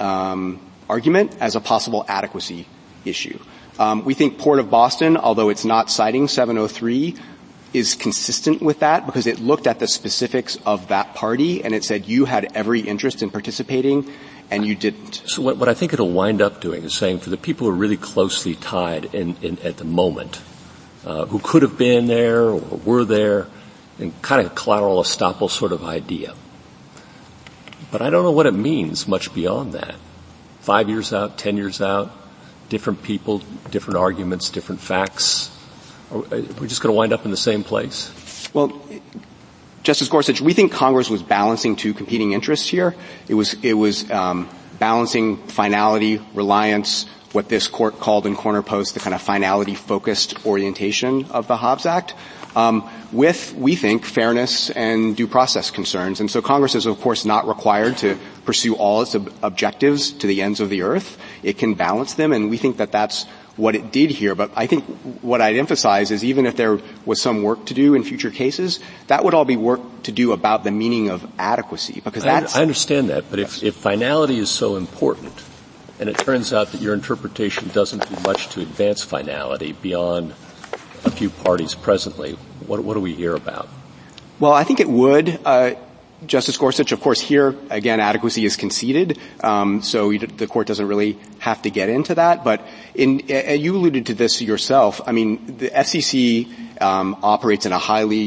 argument as a possible adequacy issue. We think Port of Boston, although it's not citing 703, is consistent with that because it looked at the specifics of that party and it said you had every interest in participating and you didn't. So what I think it'll wind up doing is saying for the people who are really closely tied at the moment, who could have been there or were there, and kind of collateral estoppel sort of idea. But I don't know what it means much beyond that. 5 years out, 10 years out, different people, different arguments, different facts. We're just going to wind up in the same place? Well, Justice Gorsuch, we think Congress was balancing two competing interests here. It was balancing finality, reliance, what this court called in Corner Post the kind of finality-focused orientation of the Hobbs Act, with, we think, fairness and due process concerns. And so Congress is, of course, not required to pursue all its objectives to the ends of the earth. It can balance them, and we think that that's what it did here. But I think what I'd emphasize is even if there was some work to do in future cases, that would all be work to do about the meaning of adequacy, because that's... I understand that, but if finality is so important, and it turns out that your interpretation doesn't do much to advance finality beyond a few parties presently, what do we hear about? Well, I think it would, Justice Gorsuch. Of course, here, again, adequacy is conceded, so the court doesn't really have to get into that. But you alluded to this yourself. I mean, the FCC operates in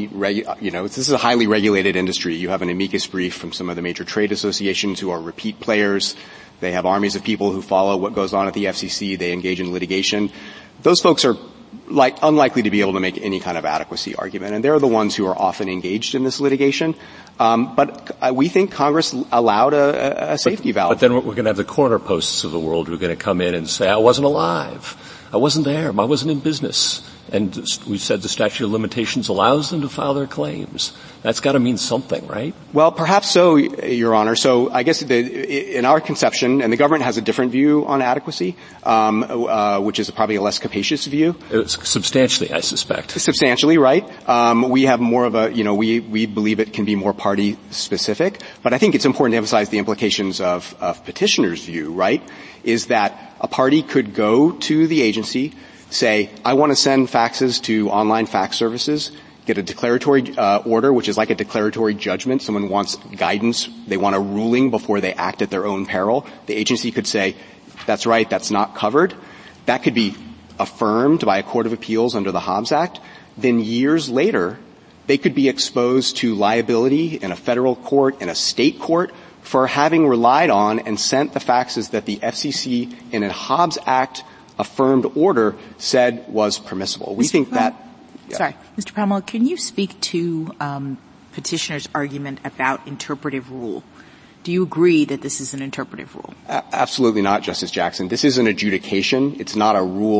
this is a highly regulated industry. You have an amicus brief from some of the major trade associations who are repeat players. They have armies of people who follow what goes on at the FCC. They engage in litigation. Those folks are unlikely to be able to make any kind of adequacy argument, and they're the ones who are often engaged in this litigation. But we think Congress allowed a safety valve. But then we're going to have the corner posts of the world who are going to come in and say, I wasn't alive. I wasn't there. I wasn't in business. And we said the statute of limitations allows them to file their claims. That's got to mean something, right? Well, perhaps so, Your Honor. So I guess in our conception, and the government has a different view on adequacy, which is probably a less capacious view. Substantially, I suspect. Substantially, right. We have more of we believe it can be more party specific. But I think it's important to emphasize the implications of petitioner's view, right, is that a party could go to the agency, say, I want to send faxes to online fax services, get a declaratory order, which is like a declaratory judgment. Someone wants guidance. They want a ruling before they act at their own peril. The agency could say, that's right, that's not covered. That could be affirmed by a court of appeals under the Hobbs Act. Then years later, they could be exposed to liability in a federal court, in a state court, for having relied on and sent the faxes that the FCC in a Hobbs Act affirmed order said was permissible. We think that... Yeah. Sorry. Mr. Palmel, can you speak to petitioner's argument about interpretive rule? Do you agree that this is an interpretive rule? Absolutely not, Justice Jackson. This is an adjudication. It's not a rule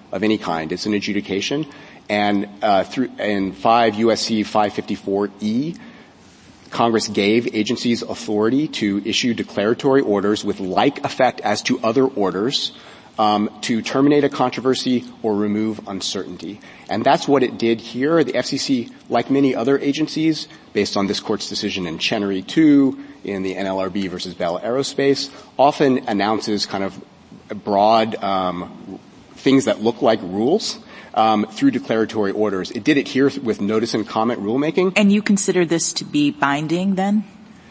of any kind. It's an adjudication. And in 5 U.S.C. 554E, Congress gave agencies authority to issue declaratory orders with like effect as to other orders to terminate a controversy or remove uncertainty. And that's what it did here. The FCC, like many other agencies, based on this Court's decision in Chenery 2, in the NLRB versus Bell Aerospace, often announces kind of broad things that look like rules through declaratory orders. It did it here with notice and comment rulemaking. And you consider this to be binding then?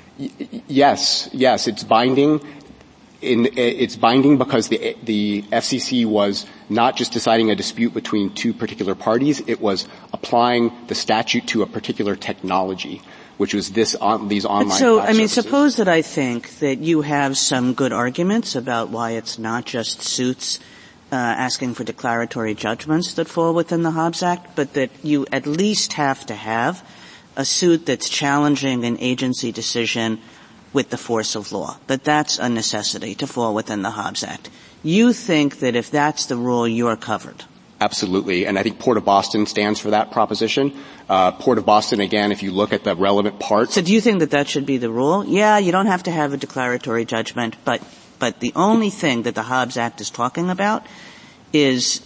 Yes, it's binding. It's binding because the FCC was not just deciding a dispute between two particular parties, it was applying the statute to a particular technology, which was these online So, services. suppose that I think that you have some good arguments about why it's not just suits asking for declaratory judgments that fall within the Hobbs Act, but that you at least have to have a suit that's challenging an agency decision with the force of law, that that's a necessity to fall within the Hobbs Act. You think that if that's the rule, you're covered? Absolutely. And I think Port of Boston stands for that proposition. Port of Boston, again, if you look at the relevant parts. So do you think that that should be the rule? Yeah, you don't have to have a declaratory judgment, but the only thing that the Hobbs Act is talking about is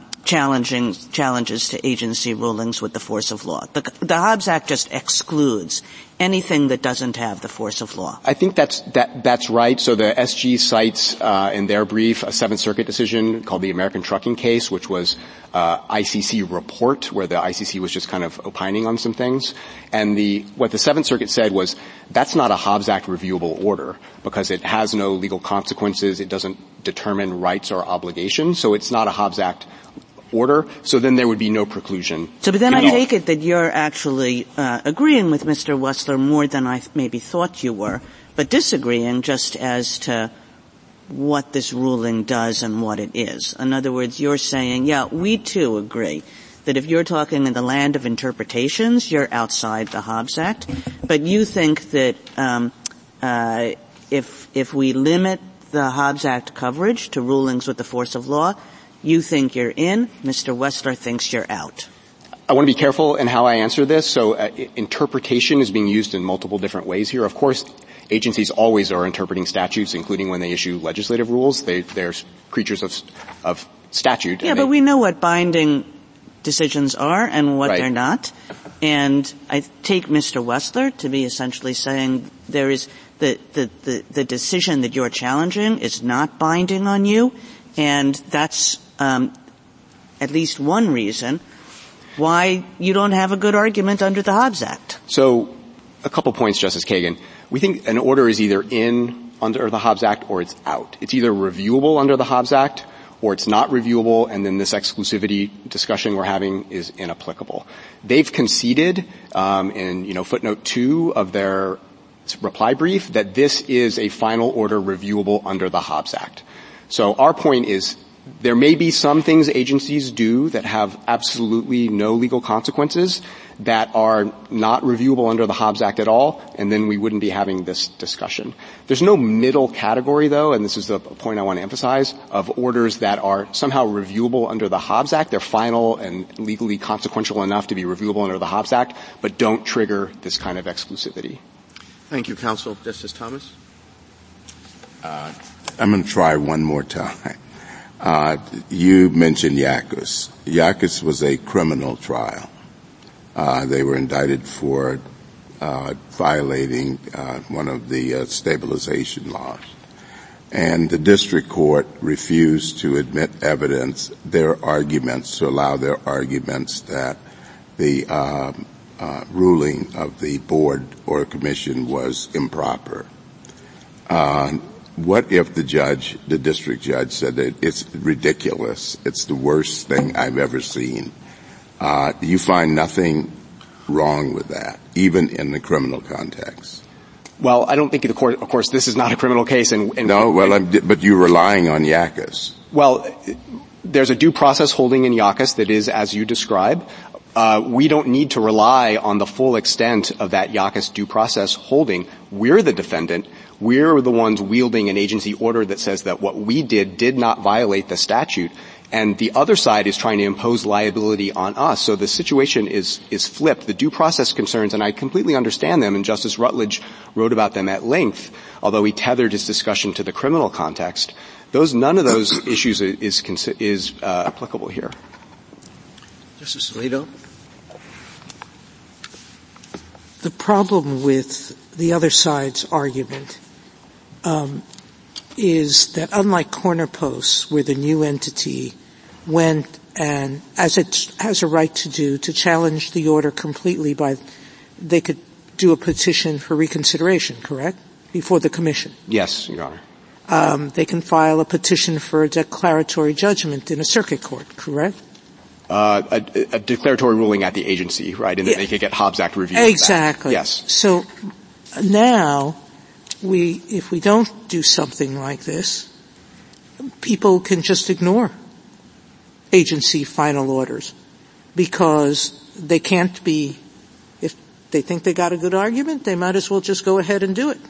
challenges to agency rulings with the force of law. The Hobbs Act just excludes anything that doesn't have the force of law. I think that's right. So the SG cites in their brief a Seventh Circuit decision called the American Trucking case, which was ICC report, where the ICC was just kind of opining on some things. And what the Seventh Circuit said was that's not a Hobbs Act reviewable order because it has no legal consequences. It doesn't determine rights or obligations. So it's not a Hobbs Act order, so then there would be no preclusion. So, but then I take it that you're actually agreeing with Mr. Wessler more than I maybe thought you were, but disagreeing just as to what this ruling does and what it is. In other words, you're saying, yeah, we too agree that if you're talking in the land of interpretations, you're outside the Hobbs Act, but you think that if we limit the Hobbs Act coverage to rulings with the force of law, you think you're in, Mr. Wessler thinks you're out. I want to be careful in how I answer this. So interpretation is being used in multiple different ways here. Of course, agencies always are interpreting statutes, including when they issue legislative rules. They're creatures of statute. Yeah, but we know what binding decisions are and what Right. they're not. And I take Mr. Wessler to be essentially saying there is the decision that you're challenging is not binding on you, and that's at least one reason why you don't have a good argument under the Hobbs Act. So a couple points, Justice Kagan. We think an order is either in under the Hobbs Act or it's out. It's either reviewable under the Hobbs Act or it's not reviewable, and then this exclusivity discussion we're having is inapplicable. They've conceded in footnote 2 of their reply brief that this is a final order reviewable under the Hobbs Act. So our point is there may be some things agencies do that have absolutely no legal consequences that are not reviewable under the Hobbs Act at all, and then we wouldn't be having this discussion. There's no middle category, though, and this is the point I want to emphasize, of orders that are somehow reviewable under the Hobbs Act. They're final and legally consequential enough to be reviewable under the Hobbs Act, but don't trigger this kind of exclusivity. Thank you, counsel. Justice Thomas? I'm going to try one more time. You mentioned Yackas. Yackas was a criminal trial. They were indicted for violating one of the stabilization laws. And the district court refused to admit evidence, their arguments, to allow their arguments that the ruling of the board or commission was improper. What if the district judge said that it's ridiculous, it's the worst thing I've ever seen? Do you find nothing wrong with that, even in the criminal context? Well, I don't think the court, of course, this is not a criminal case. But you're relying on Yackas. Well, there's a due process holding in Yackas that is as you describe. We don't need to rely on the full extent of that Yackas due process holding. We're the defendant. We're the ones wielding an agency order that says that what we did not violate the statute, and the other side is trying to impose liability on us. So the situation is flipped. The due process concerns, and I completely understand them, and Justice Rutledge wrote about them at length, although he tethered his discussion to the criminal context. None of those issues is applicable here. Justice Alito? The problem with the other side's argument is that unlike corner posts, where the new entity went and, as it has a right to do, to challenge the order completely they could do a petition for reconsideration, correct? Before the commission. Yes, Your Honor. They can file a petition for a declaratory judgment in a circuit court, correct? A declaratory ruling at the agency, right? And then they could get Hobbs Act review. Exactly. Yes. So now, if we don't do something like this, people can just ignore agency final orders because they can't be, if they think they got a good argument, they might as well just go ahead and do it.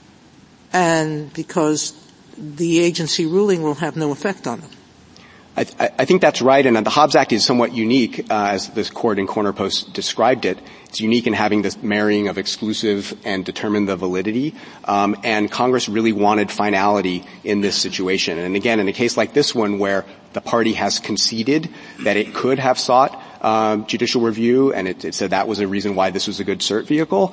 And because the agency ruling will have no effect on them. I think that's right, and the Hobbs Act is somewhat unique, as this court in Corner Post described it. It's unique in having this marrying of exclusive and determine the validity, and Congress really wanted finality in this situation. And again, in a case like this one where the party has conceded that it could have sought judicial review, and it said that was a reason why this was a good cert vehicle,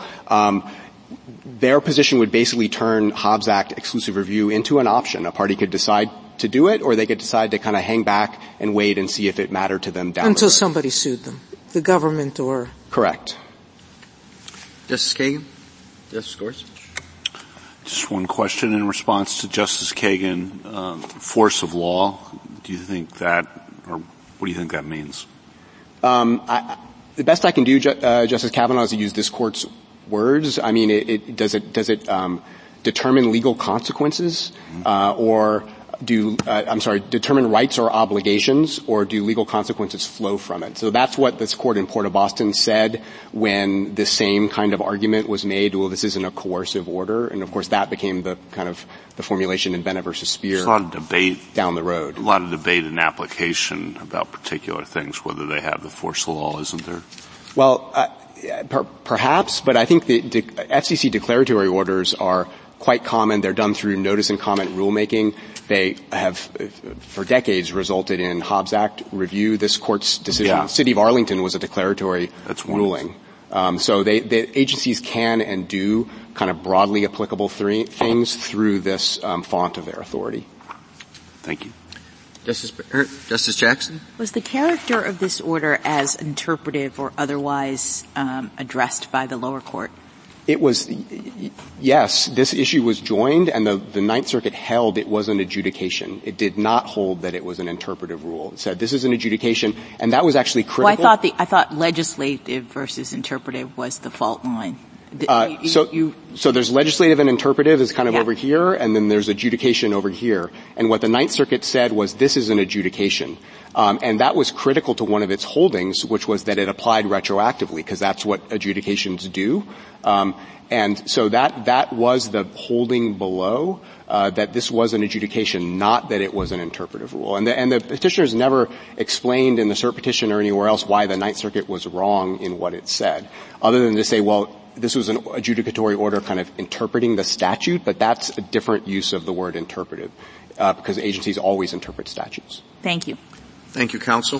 their position would basically turn Hobbs Act exclusive review into an option. A party could decide to do it, or they could decide to kind of hang back and wait and see if it mattered to them down until the road. Somebody sued them, the government or... Correct. Justice Kagan? Justice Gorsuch? Just one question in response to Justice Kagan. Force of law, do you think that, or what do you think that means? The best I can do, Justice Kavanaugh, is to use this court's words. I mean, does it determine legal consequences, or determine rights or obligations, or do legal consequences flow from it? So that's what this court in Port of Boston said when the same kind of argument was made. Well, this isn't a coercive order, and of course that became the kind of the formulation in Bennett versus Speer. There's a lot of debate down the road. A lot of debate and application about particular things, whether they have the force of law, isn't there? Well, perhaps, but I think the FCC declaratory orders are quite common. They're done through notice and comment rulemaking. They have, for decades, resulted in Hobbs Act review. This court's decision, the City of Arlington, was a declaratory ruling. So the agencies can and do kind of broadly applicable things through this font of their authority. Thank you. Justice Jackson? Was the character of this order as interpretive or otherwise addressed by the lower court? It was, yes, this issue was joined, and the Ninth Circuit held it was an adjudication. It did not hold that it was an interpretive rule. It said this is an adjudication, and that was actually critical. Well, I thought legislative versus interpretive was the fault line. So there's legislative and interpretive is kind of over here, and then there's adjudication over here. And what the Ninth Circuit said was this is an adjudication. And that was critical to one of its holdings, which was that it applied retroactively, because that's what adjudications do. And so that was the holding below, that this was an adjudication, not that it was an interpretive rule. And the petitioners never explained in the cert petition or anywhere else why the Ninth Circuit was wrong in what it said, other than to say, well, this was an adjudicatory order kind of interpreting the statute, but that's a different use of the word interpretive, because agencies always interpret statutes. Thank you. Thank you, counsel.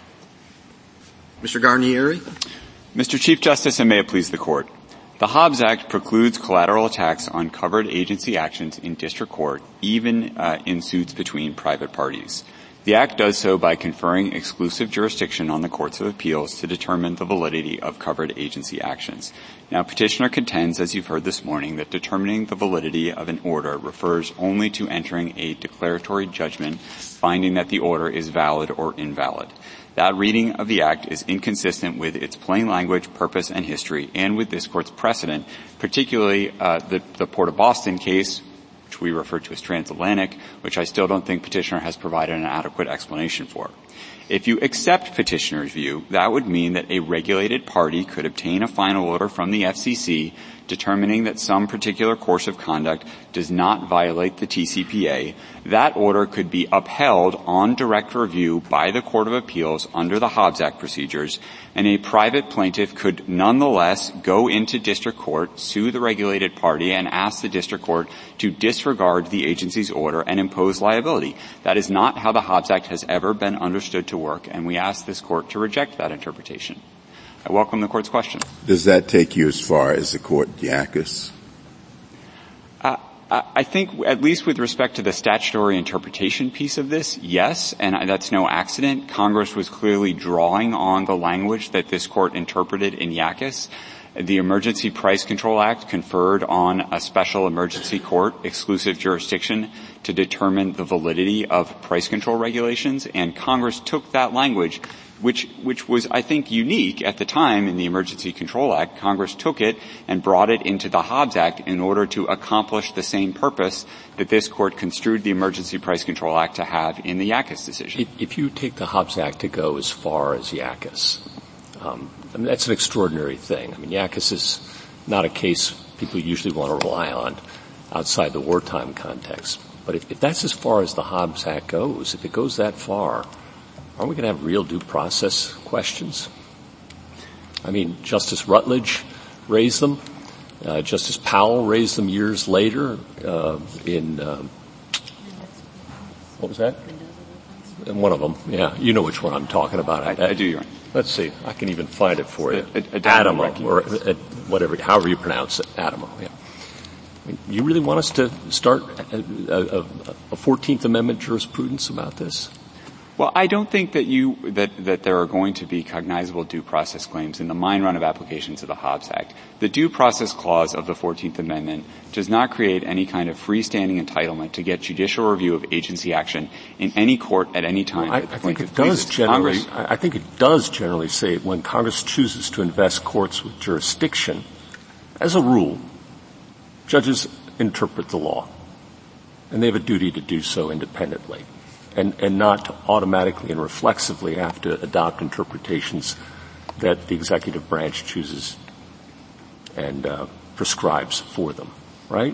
Mr. Garnieri? Mr. Chief Justice, and may it please the Court. The Hobbs Act precludes collateral attacks on covered agency actions in district court, even in suits between private parties. The Act does so by conferring exclusive jurisdiction on the courts of appeals to determine the validity of covered agency actions. Now, petitioner contends, as you've heard this morning, that determining the validity of an order refers only to entering a declaratory judgment, finding that the order is valid or invalid. That reading of the Act is inconsistent with its plain language, purpose, and history, and with this Court's precedent, particularly the Port of Boston case, which we refer to as transatlantic, which I still don't think petitioner has provided an adequate explanation for. If you accept petitioner's view, that would mean that a regulated party could obtain a final order from the FCC determining that some particular course of conduct does not violate the TCPA, that order could be upheld on direct review by the Court of Appeals under the Hobbs Act procedures, and a private plaintiff could nonetheless go into district court, sue the regulated party, and ask the district court to disregard the agency's order and impose liability. That is not how the Hobbs Act has ever been understood to work, and we ask this court to reject that interpretation. I welcome the court's question. Does that take you as far as the court Yackas? I think, at least with respect to the statutory interpretation piece of this, yes, and that's no accident. Congress was clearly drawing on the language that this court interpreted in Yackas. The Emergency Price Control Act conferred on a special emergency court exclusive jurisdiction to determine the validity of price control regulations, and Congress took that language, which was, I think, unique at the time in the Emergency Control Act. Congress took it and brought it into the Hobbs Act in order to accomplish the same purpose that this court construed the Emergency Price Control Act to have in the Yackas decision. If you take the Hobbs Act to go as far as Yackas, that's an extraordinary thing. Yackas is not a case people usually want to rely on outside the wartime context. But if that's as far as the Hobbs Act goes, if it goes that far, aren't we going to have real due process questions? Justice Rutledge raised them. Justice Powell raised them years later what was that? In one of them, yeah. You know which one I'm talking about. I do, Your Honor. Let's see. I can even find it for you. Adamo, or whatever, however you pronounce it. Adamo, yeah. You really want us to start a 14th Amendment jurisprudence about this? Well, I don't think that there are going to be cognizable due process claims in the mine run of applications of the Hobbs Act. The due process clause of the 14th Amendment does not create any kind of freestanding entitlement to get judicial review of agency action in any court at any time. I think it does generally say when Congress chooses to invest courts with jurisdiction, as a rule, judges interpret the law, and they have a duty to do so independently. And not automatically and reflexively have to adopt interpretations that the executive branch chooses and prescribes for them, right?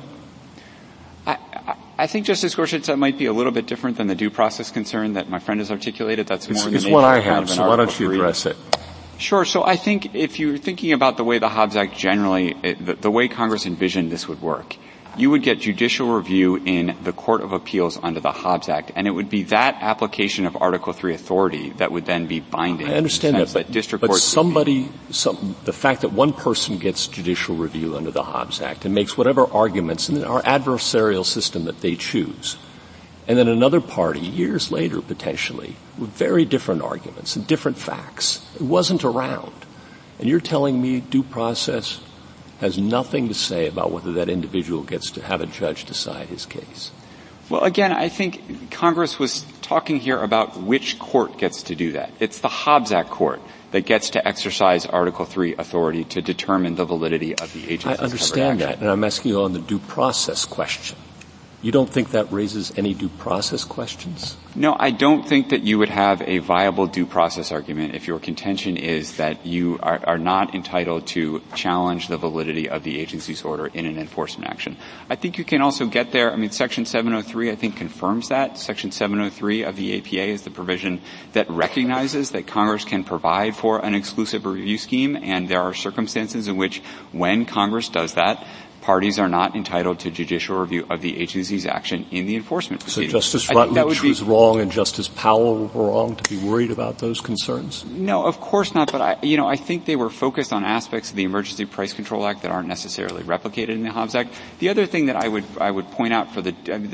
I think, Justice Gorsuch, that might be a little bit different than the due process concern that my friend has articulated. That's more it's what I have, so why don't you address it? Sure. So I think if you're thinking about the way the Hobbs Act generally, the way Congress envisioned this would work, you would get judicial review in the Court of Appeals under the Hobbs Act, and it would be that application of Article III authority that would then be binding. I understand that, but district but courts the fact that one person gets judicial review under the Hobbs Act and makes whatever arguments in our adversarial system that they choose, and then another party, years later potentially, with very different arguments and different facts, it wasn't around. And you're telling me due process has nothing to say about whether that individual gets to have a judge decide his case. Well, again, I think Congress was talking here about which court gets to do that. It's the Hobbs Act court that gets to exercise Article III authority to determine the validity of the agency's I understand that, and I'm asking you on the due process question. You don't think that raises any due process questions? No, I don't think that you would have a viable due process argument if your contention is that you are not entitled to challenge the validity of the agency's order in an enforcement action. I think you can also get there. Section 703, I think, confirms that. Section 703 of the APA is the provision that recognizes that Congress can provide for an exclusive review scheme, and there are circumstances in which, when Congress does that, parties are not entitled to judicial review of the agency's action in the enforcement proceedings. So Justice Rutledge was wrong and Justice Powell were wrong to be worried about those concerns? No, of course not, but I think they were focused on aspects of the Emergency Price Control Act that aren't necessarily replicated in the Hobbs Act. The other thing that I would point out it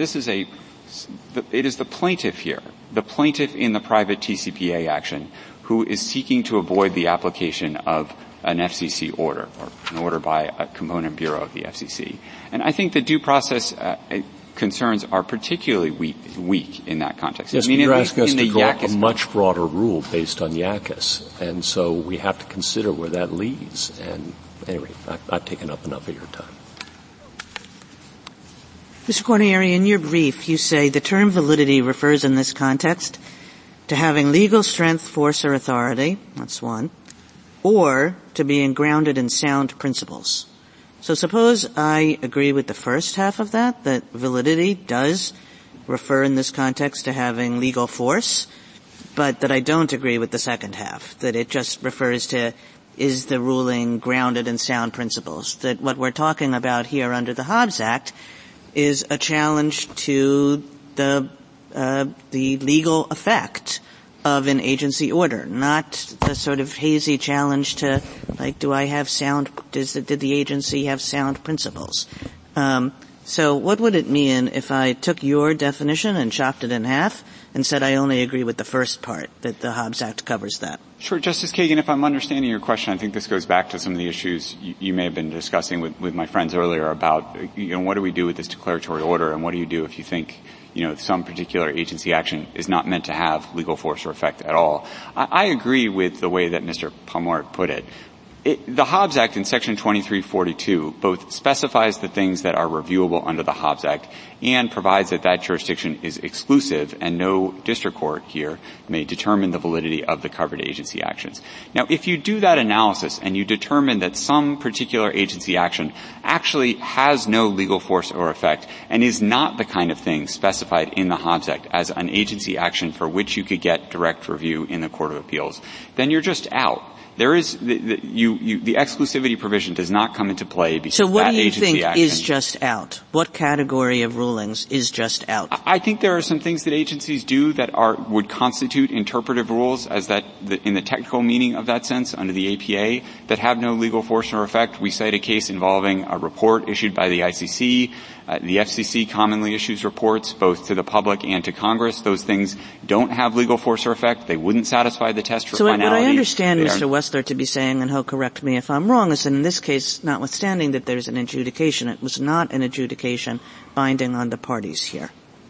is the plaintiff here, the plaintiff in the private TCPA action, who is seeking to avoid the application of an FCC order, or an order by a component bureau of the FCC. And I think the due process concerns are particularly weak in that context. Yes, but you're asking us to draw up a much broader rule based on Yackas, and so we have to consider where that leads. And anyway, I've taken up enough of your time. Mr. Guarnieri, in your brief, you say the term validity refers in this context to having legal strength, force, or authority. That's one. Or to being grounded in sound principles. So suppose I agree with the first half of that validity does refer in this context to having legal force, but that I don't agree with the second half, that it just refers to is the ruling grounded in sound principles, that what we're talking about here under the Hobbs Act is a challenge to the legal effect of an agency order, not the sort of hazy challenge to, like, did the agency have sound principles? So what would it mean if I took your definition and chopped it in half and said I only agree with the first part, that the Hobbs Act covers that? Sure. Justice Kagan, if I'm understanding your question, I think this goes back to some of the issues you may have been discussing with my friends earlier about, what do we do with this declaratory order, and what do you do if you think, some particular agency action is not meant to have legal force or effect at all? I agree with the way that Mr. Palmore put it. The Hobbs Act in Section 2342 both specifies the things that are reviewable under the Hobbs Act and provides that jurisdiction is exclusive and no district court here may determine the validity of the covered agency actions. Now, if you do that analysis and you determine that some particular agency action actually has no legal force or effect and is not the kind of thing specified in the Hobbs Act as an agency action for which you could get direct review in the Court of Appeals, then you're just out. There is the exclusivity provision does not come into play because so what that do you agency think action is just out? What category of rulings is just out? I think there are some things that agencies do that would constitute interpretive rules in the technical meaning of that sense under the APA that have no legal force or effect. We cite a case involving a report issued by the ICC. The FCC commonly issues reports both to the public and to Congress. Those things don't have legal force or effect. They wouldn't satisfy the test for finality. So what I understand Mr. Wessler to be saying, and he'll correct me if I'm wrong, is that in this case, notwithstanding that there's an adjudication, it was not an adjudication binding on the parties here.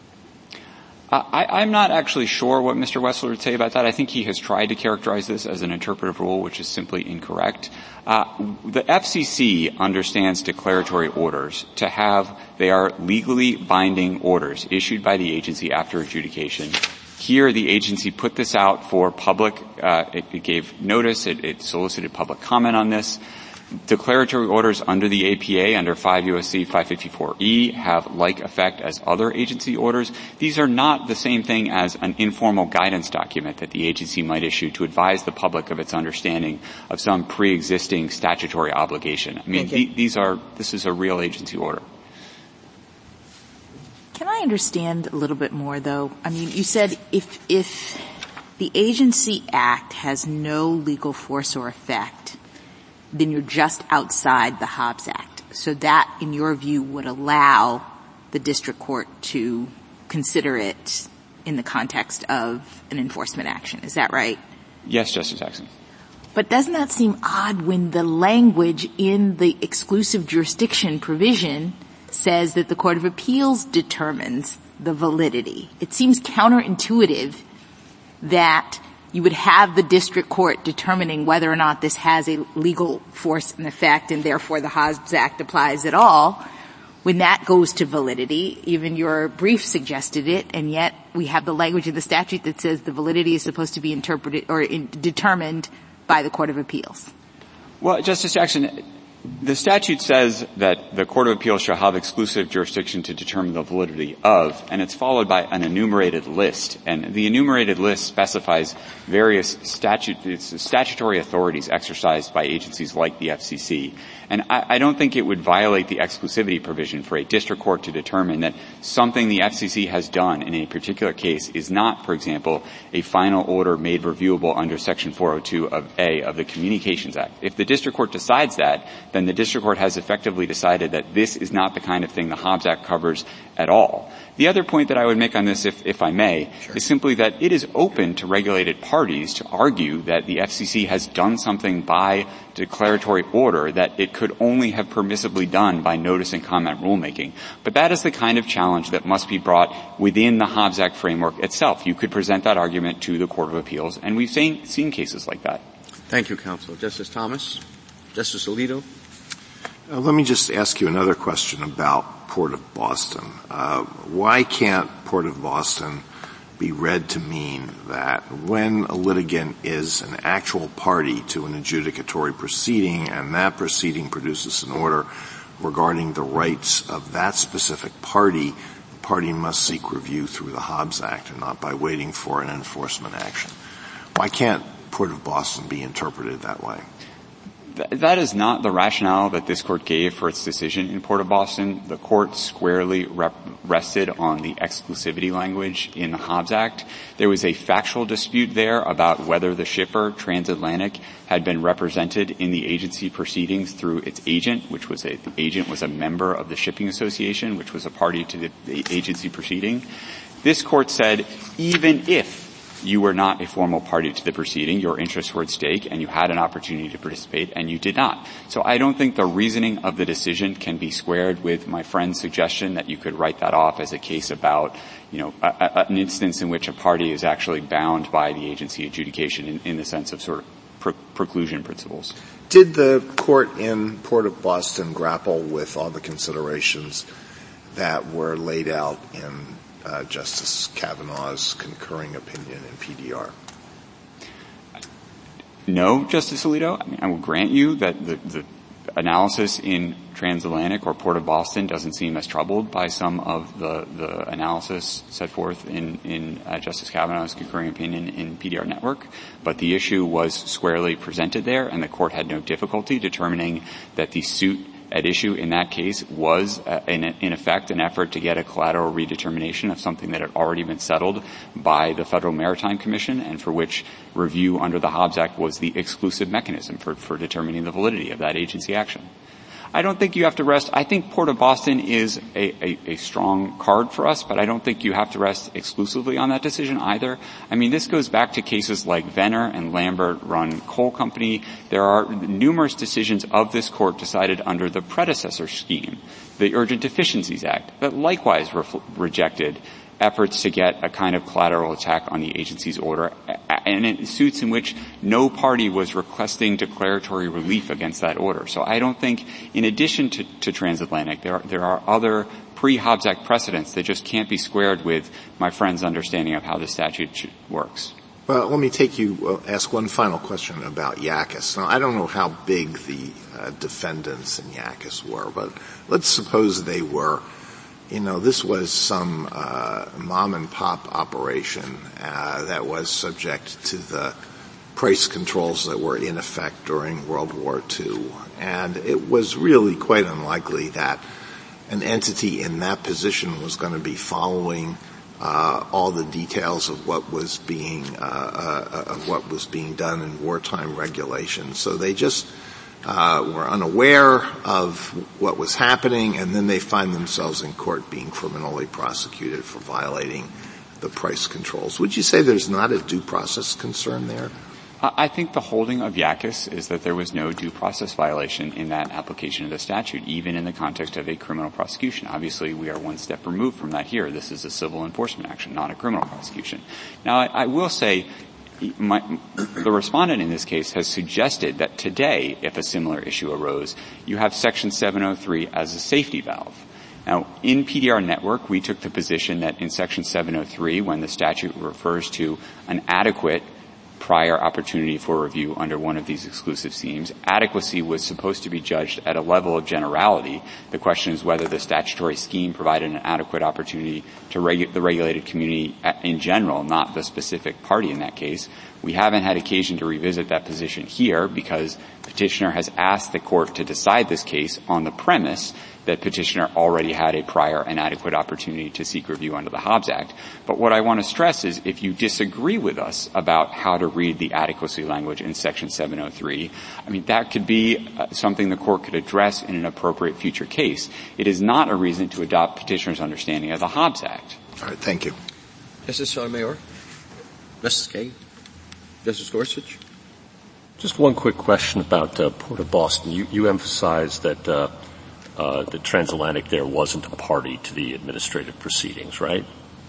I'm not actually sure what Mr. Wessler would say about that. I think he has tried to characterize this as an interpretive rule, which is simply incorrect. The FCC understands declaratory orders they are legally binding orders issued by the agency after adjudication. Here, the agency put this out for public, it gave notice, it solicited public comment on this. Declaratory orders under the APA, under 5 U.S.C. 554E, have like effect as other agency orders. These are not the same thing as an informal guidance document that the agency might issue to advise the public of its understanding of some pre-existing statutory obligation. I mean, this is a real agency order. Can I understand a little bit more, though? I mean, you said if the agency act has no legal force or effect, then you're just outside the Hobbs Act. So that, in your view, would allow the district court to consider it in the context of an enforcement action. Is that right? Yes, Justice Jackson. But doesn't that seem odd when the language in the exclusive jurisdiction provision says that the Court of Appeals determines the validity? It seems counterintuitive that you would have the district court determining whether or not this has a legal force and effect and therefore the Hobbs Act applies at all. When that goes to validity, even your brief suggested it, and yet we have the language of the statute that says the validity is supposed to be interpreted or determined by the Court of Appeals. Well, Justice Jackson, the statute says that the Court of Appeals shall have exclusive jurisdiction to determine the validity of, and it's followed by an enumerated list. And the enumerated list specifies various statutory authorities exercised by agencies like the FCC. And I don't think it would violate the exclusivity provision for a district court to determine that something the FCC has done in a particular case is not, for example, a final order made reviewable under Section 402 of A of the Communications Act. If the district court decides that, then the district court has effectively decided that this is not the kind of thing the Hobbs Act covers at all. The other point that I would make on this, if I may, is simply that it is open to regulated parties to argue that the FCC has done something by declaratory order that it could only have permissibly done by notice and comment rulemaking. But that is the kind of challenge that must be brought within the Hobbs Act framework itself. You could present that argument to the Court of Appeals, and we've seen cases like that. Thank you, Counsel. Justice Thomas? Justice Alito? Let me just ask you another question about Port of Boston. Why can't Port of Boston be read to mean that when a litigant is an actual party to an adjudicatory proceeding and that proceeding produces an order regarding the rights of that specific party, the party must seek review through the Hobbs Act and not by waiting for an enforcement action. Why can't Port of Boston be interpreted that way? That is not the rationale that this court gave for its decision in Port of Boston. The court squarely rested on the exclusivity language in the Hobbs Act. There was a factual dispute there about whether the shipper, Transatlantic, had been represented in the agency proceedings through its agent, the agent was a member of the Shipping Association, which was a party to the agency proceeding. This court said, even if you were not a formal party to the proceeding, your interests were at stake, and you had an opportunity to participate, and you did not. So I don't think the reasoning of the decision can be squared with my friend's suggestion that you could write that off as a case about, an instance in which a party is actually bound by the agency adjudication in the sense of sort of preclusion principles. Did the court in Port of Boston grapple with all the considerations that were laid out in Justice Kavanaugh's concurring opinion in PDR? No, Justice Alito. I will grant you that the analysis in Transatlantic or Port of Boston doesn't seem as troubled by some of the analysis set forth in Justice Kavanaugh's concurring opinion in PDR Network, but the issue was squarely presented there, and the court had no difficulty determining that the suit at issue in that case was, in effect, an effort to get a collateral redetermination of something that had already been settled by the Federal Maritime Commission, and for which review under the Hobbs Act was the exclusive mechanism for determining the validity of that agency action. I don't think you have to rest. I think Port of Boston is a strong card for us, but I don't think you have to rest exclusively on that decision either. I mean, this goes back to cases like Venner and Lambert run coal company. There are numerous decisions of this court decided under the predecessor scheme, the Urgent Deficiencies Act, that likewise rejected efforts to get a kind of collateral attack on the agency's order, and in suits in which no party was requesting declaratory relief against that order. So I don't think, in addition to Transatlantic, there are other pre-Hobbs Act precedents that just can't be squared with my friend's understanding of how the statute works. Well, let me ask one final question about Yackas. Now, I don't know how big the defendants in Yackas were, but let's suppose they were. This was some mom-and-pop operation that was subject to the price controls that were in effect during World War II. And it was really quite unlikely that an entity in that position was going to be following all the details of what was being done in wartime regulations. So they just were unaware of what was happening, and then they find themselves in court being criminally prosecuted for violating the price controls. Would you say there's not a due process concern there? I think the holding of Yackas is that there was no due process violation in that application of the statute, even in the context of a criminal prosecution. Obviously, we are one step removed from that here. This is a civil enforcement action, not a criminal prosecution. Now, I will say the respondent in this case has suggested that today, if a similar issue arose, you have Section 703 as a safety valve. Now, in PDR Network, we took the position that in Section 703, when the statute refers to an adequate prior opportunity for review under one of these exclusive schemes, adequacy was supposed to be judged at a level of generality. The question is whether the statutory scheme provided an adequate opportunity to the regulated community in general, not the specific party in that case. We haven't had occasion to revisit that position here because petitioner has asked the court to decide this case on the premise that petitioner already had a prior and adequate opportunity to seek review under the Hobbs Act. But what I want to stress is if you disagree with us about how to read the adequacy language in Section 703, that could be something the court could address in an appropriate future case. It is not a reason to adopt petitioner's understanding of the Hobbs Act. All right, thank you. Justice Sotomayor? Justice Kagan? Justice Gorsuch? Just one quick question about Port of Boston. You emphasized that the Transatlantic there wasn't a party to the administrative proceedings, right?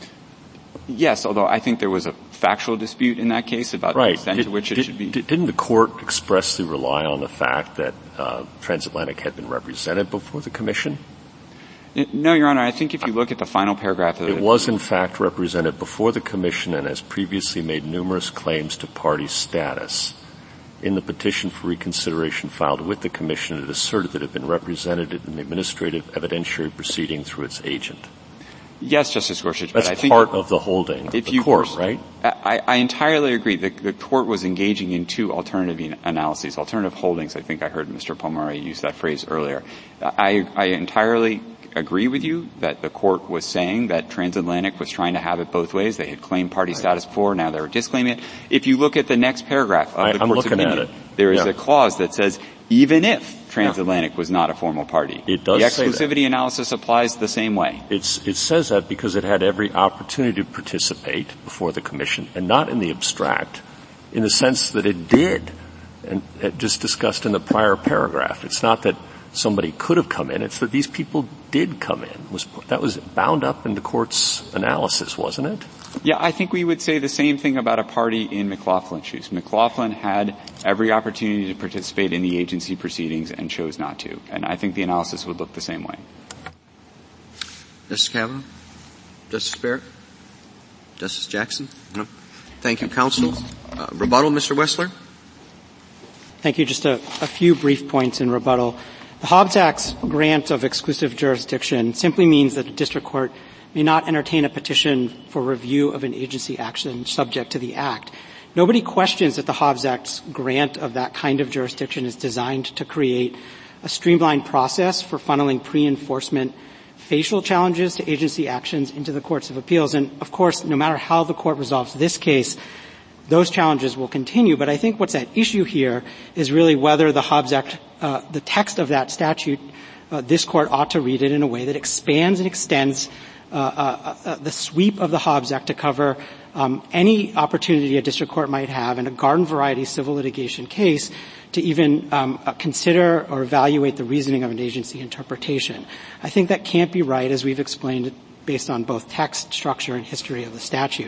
Yes, although I think there was a factual dispute in that case about the extent to which it should be. Didn't the court expressly rely on the fact that Transatlantic had been represented before the Commission? No, Your Honor. I think if you look at the final paragraph of it was in fact represented before the Commission and has previously made numerous claims to party status. in the petition for reconsideration filed with the Commission, it asserted that it had been represented in the administrative evidentiary proceeding through its agent. Yes, Justice Gorsuch, but I think part of the holding of the court, right? I entirely agree. The court was engaging in two alternative analyses, alternative holdings. I think I heard Mr. Pomare use that phrase earlier. I entirely agree with you that the court was saying that Transatlantic was trying to have it both ways. They had claimed party status before, now they were disclaiming it. If you look at the next paragraph of the court's opinion, there is a clause that says, even if Transatlantic was not a formal party, it does the exclusivity analysis applies the same way. It says that because it had every opportunity to participate before the Commission, and not in the abstract, in the sense that it did, and it just discussed in the prior paragraph. It's not that somebody could have come in, it's that these people did come in. That was bound up in the court's analysis, wasn't it? Yeah, I think we would say the same thing about a party in McLaughlin's shoes. McLaughlin had every opportunity to participate in the agency proceedings and chose not to. And I think the analysis would look the same way. Justice Kavanaugh? Justice Barrett? Justice Jackson? No. Thank you, counsel. Rebuttal, Mr. Wessler? Thank you. Just a few brief points in rebuttal. The Hobbs Act's grant of exclusive jurisdiction simply means that a district court may not entertain a petition for review of an agency action subject to the Act. Nobody questions that the Hobbs Act's grant of that kind of jurisdiction is designed to create a streamlined process for funneling pre-enforcement facial challenges to agency actions into the courts of appeals. And, of course, no matter how the court resolves this case, those challenges will continue. But I think what's at issue here is really whether the Hobbs Act, the text of that statute, this court ought to read it in a way that expands and extends the sweep of the Hobbs Act to cover any opportunity a district court might have in a garden variety civil litigation case to even consider or evaluate the reasoning of an agency interpretation. I think that can't be right, as we've explained, based on both text, structure, and history of the statute.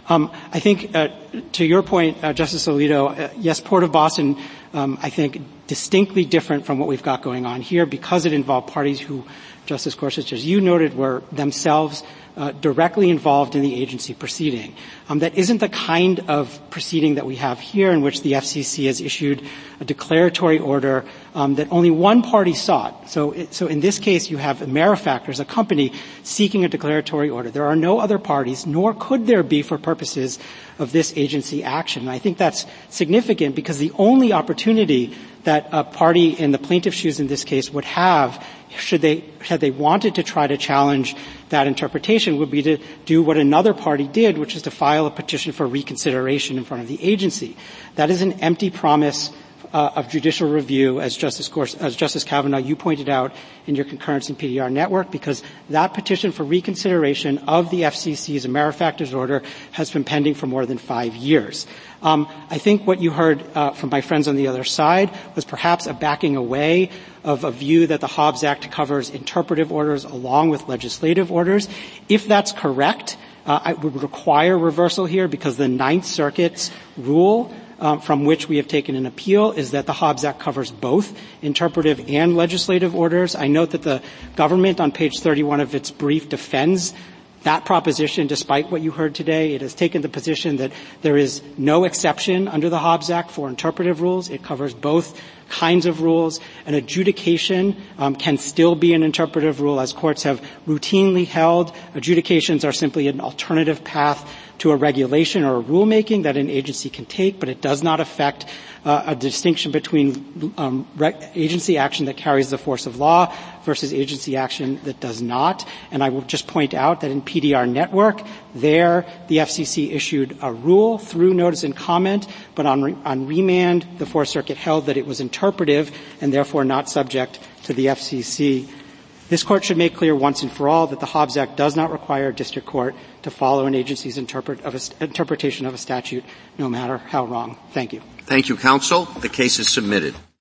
I think, to your point, Justice Alito, yes, Port of Boston, I think, distinctly different from what we've got going on here because it involved parties who, Justice Gorsuch, as you noted, were themselves directly involved in the agency proceeding. That isn't the kind of proceeding that we have here in which the FCC has issued a declaratory order that only one party sought. So in this case, you have AmeriFactors, a company seeking a declaratory order. There are no other parties, nor could there be for purposes of this agency action. And I think that's significant because the only opportunity that a party in the plaintiff's shoes in this case would have had they wanted to try to challenge that interpretation would be to do what another party did, which is to file a petition for reconsideration in front of the agency. That is an empty promise of judicial review, as Justice Kavanaugh, you pointed out in your concurrence in PDR Network, because that petition for reconsideration of the FCC's AmeriFactors order has been pending for more than 5 years. I think what you heard from my friends on the other side was perhaps a backing away of a view that the Hobbs Act covers interpretive orders along with legislative orders. If that's correct, I would require reversal here because the Ninth Circuit's rule from which we have taken an appeal is that the Hobbs Act covers both interpretive and legislative orders. I note that the government on page 31 of its brief defends that proposition despite what you heard today. It has taken the position that there is no exception under the Hobbs Act for interpretive rules. It covers both kinds of rules. An adjudication can still be an interpretive rule, as courts have routinely held. Adjudications are simply an alternative path to a regulation or a rulemaking that an agency can take, but it does not affect a distinction between agency action that carries the force of law versus agency action that does not. And I will just point out that in PDR Network, there the FCC issued a rule through notice and comment, but on remand, the Fourth Circuit held that it was interpretive and therefore not subject to the FCC. This Court should make clear once and for all that the Hobbs Act does not require a district court to follow an agency's interpretation of a statute, no matter how wrong. Thank you. Thank you, counsel. The case is submitted.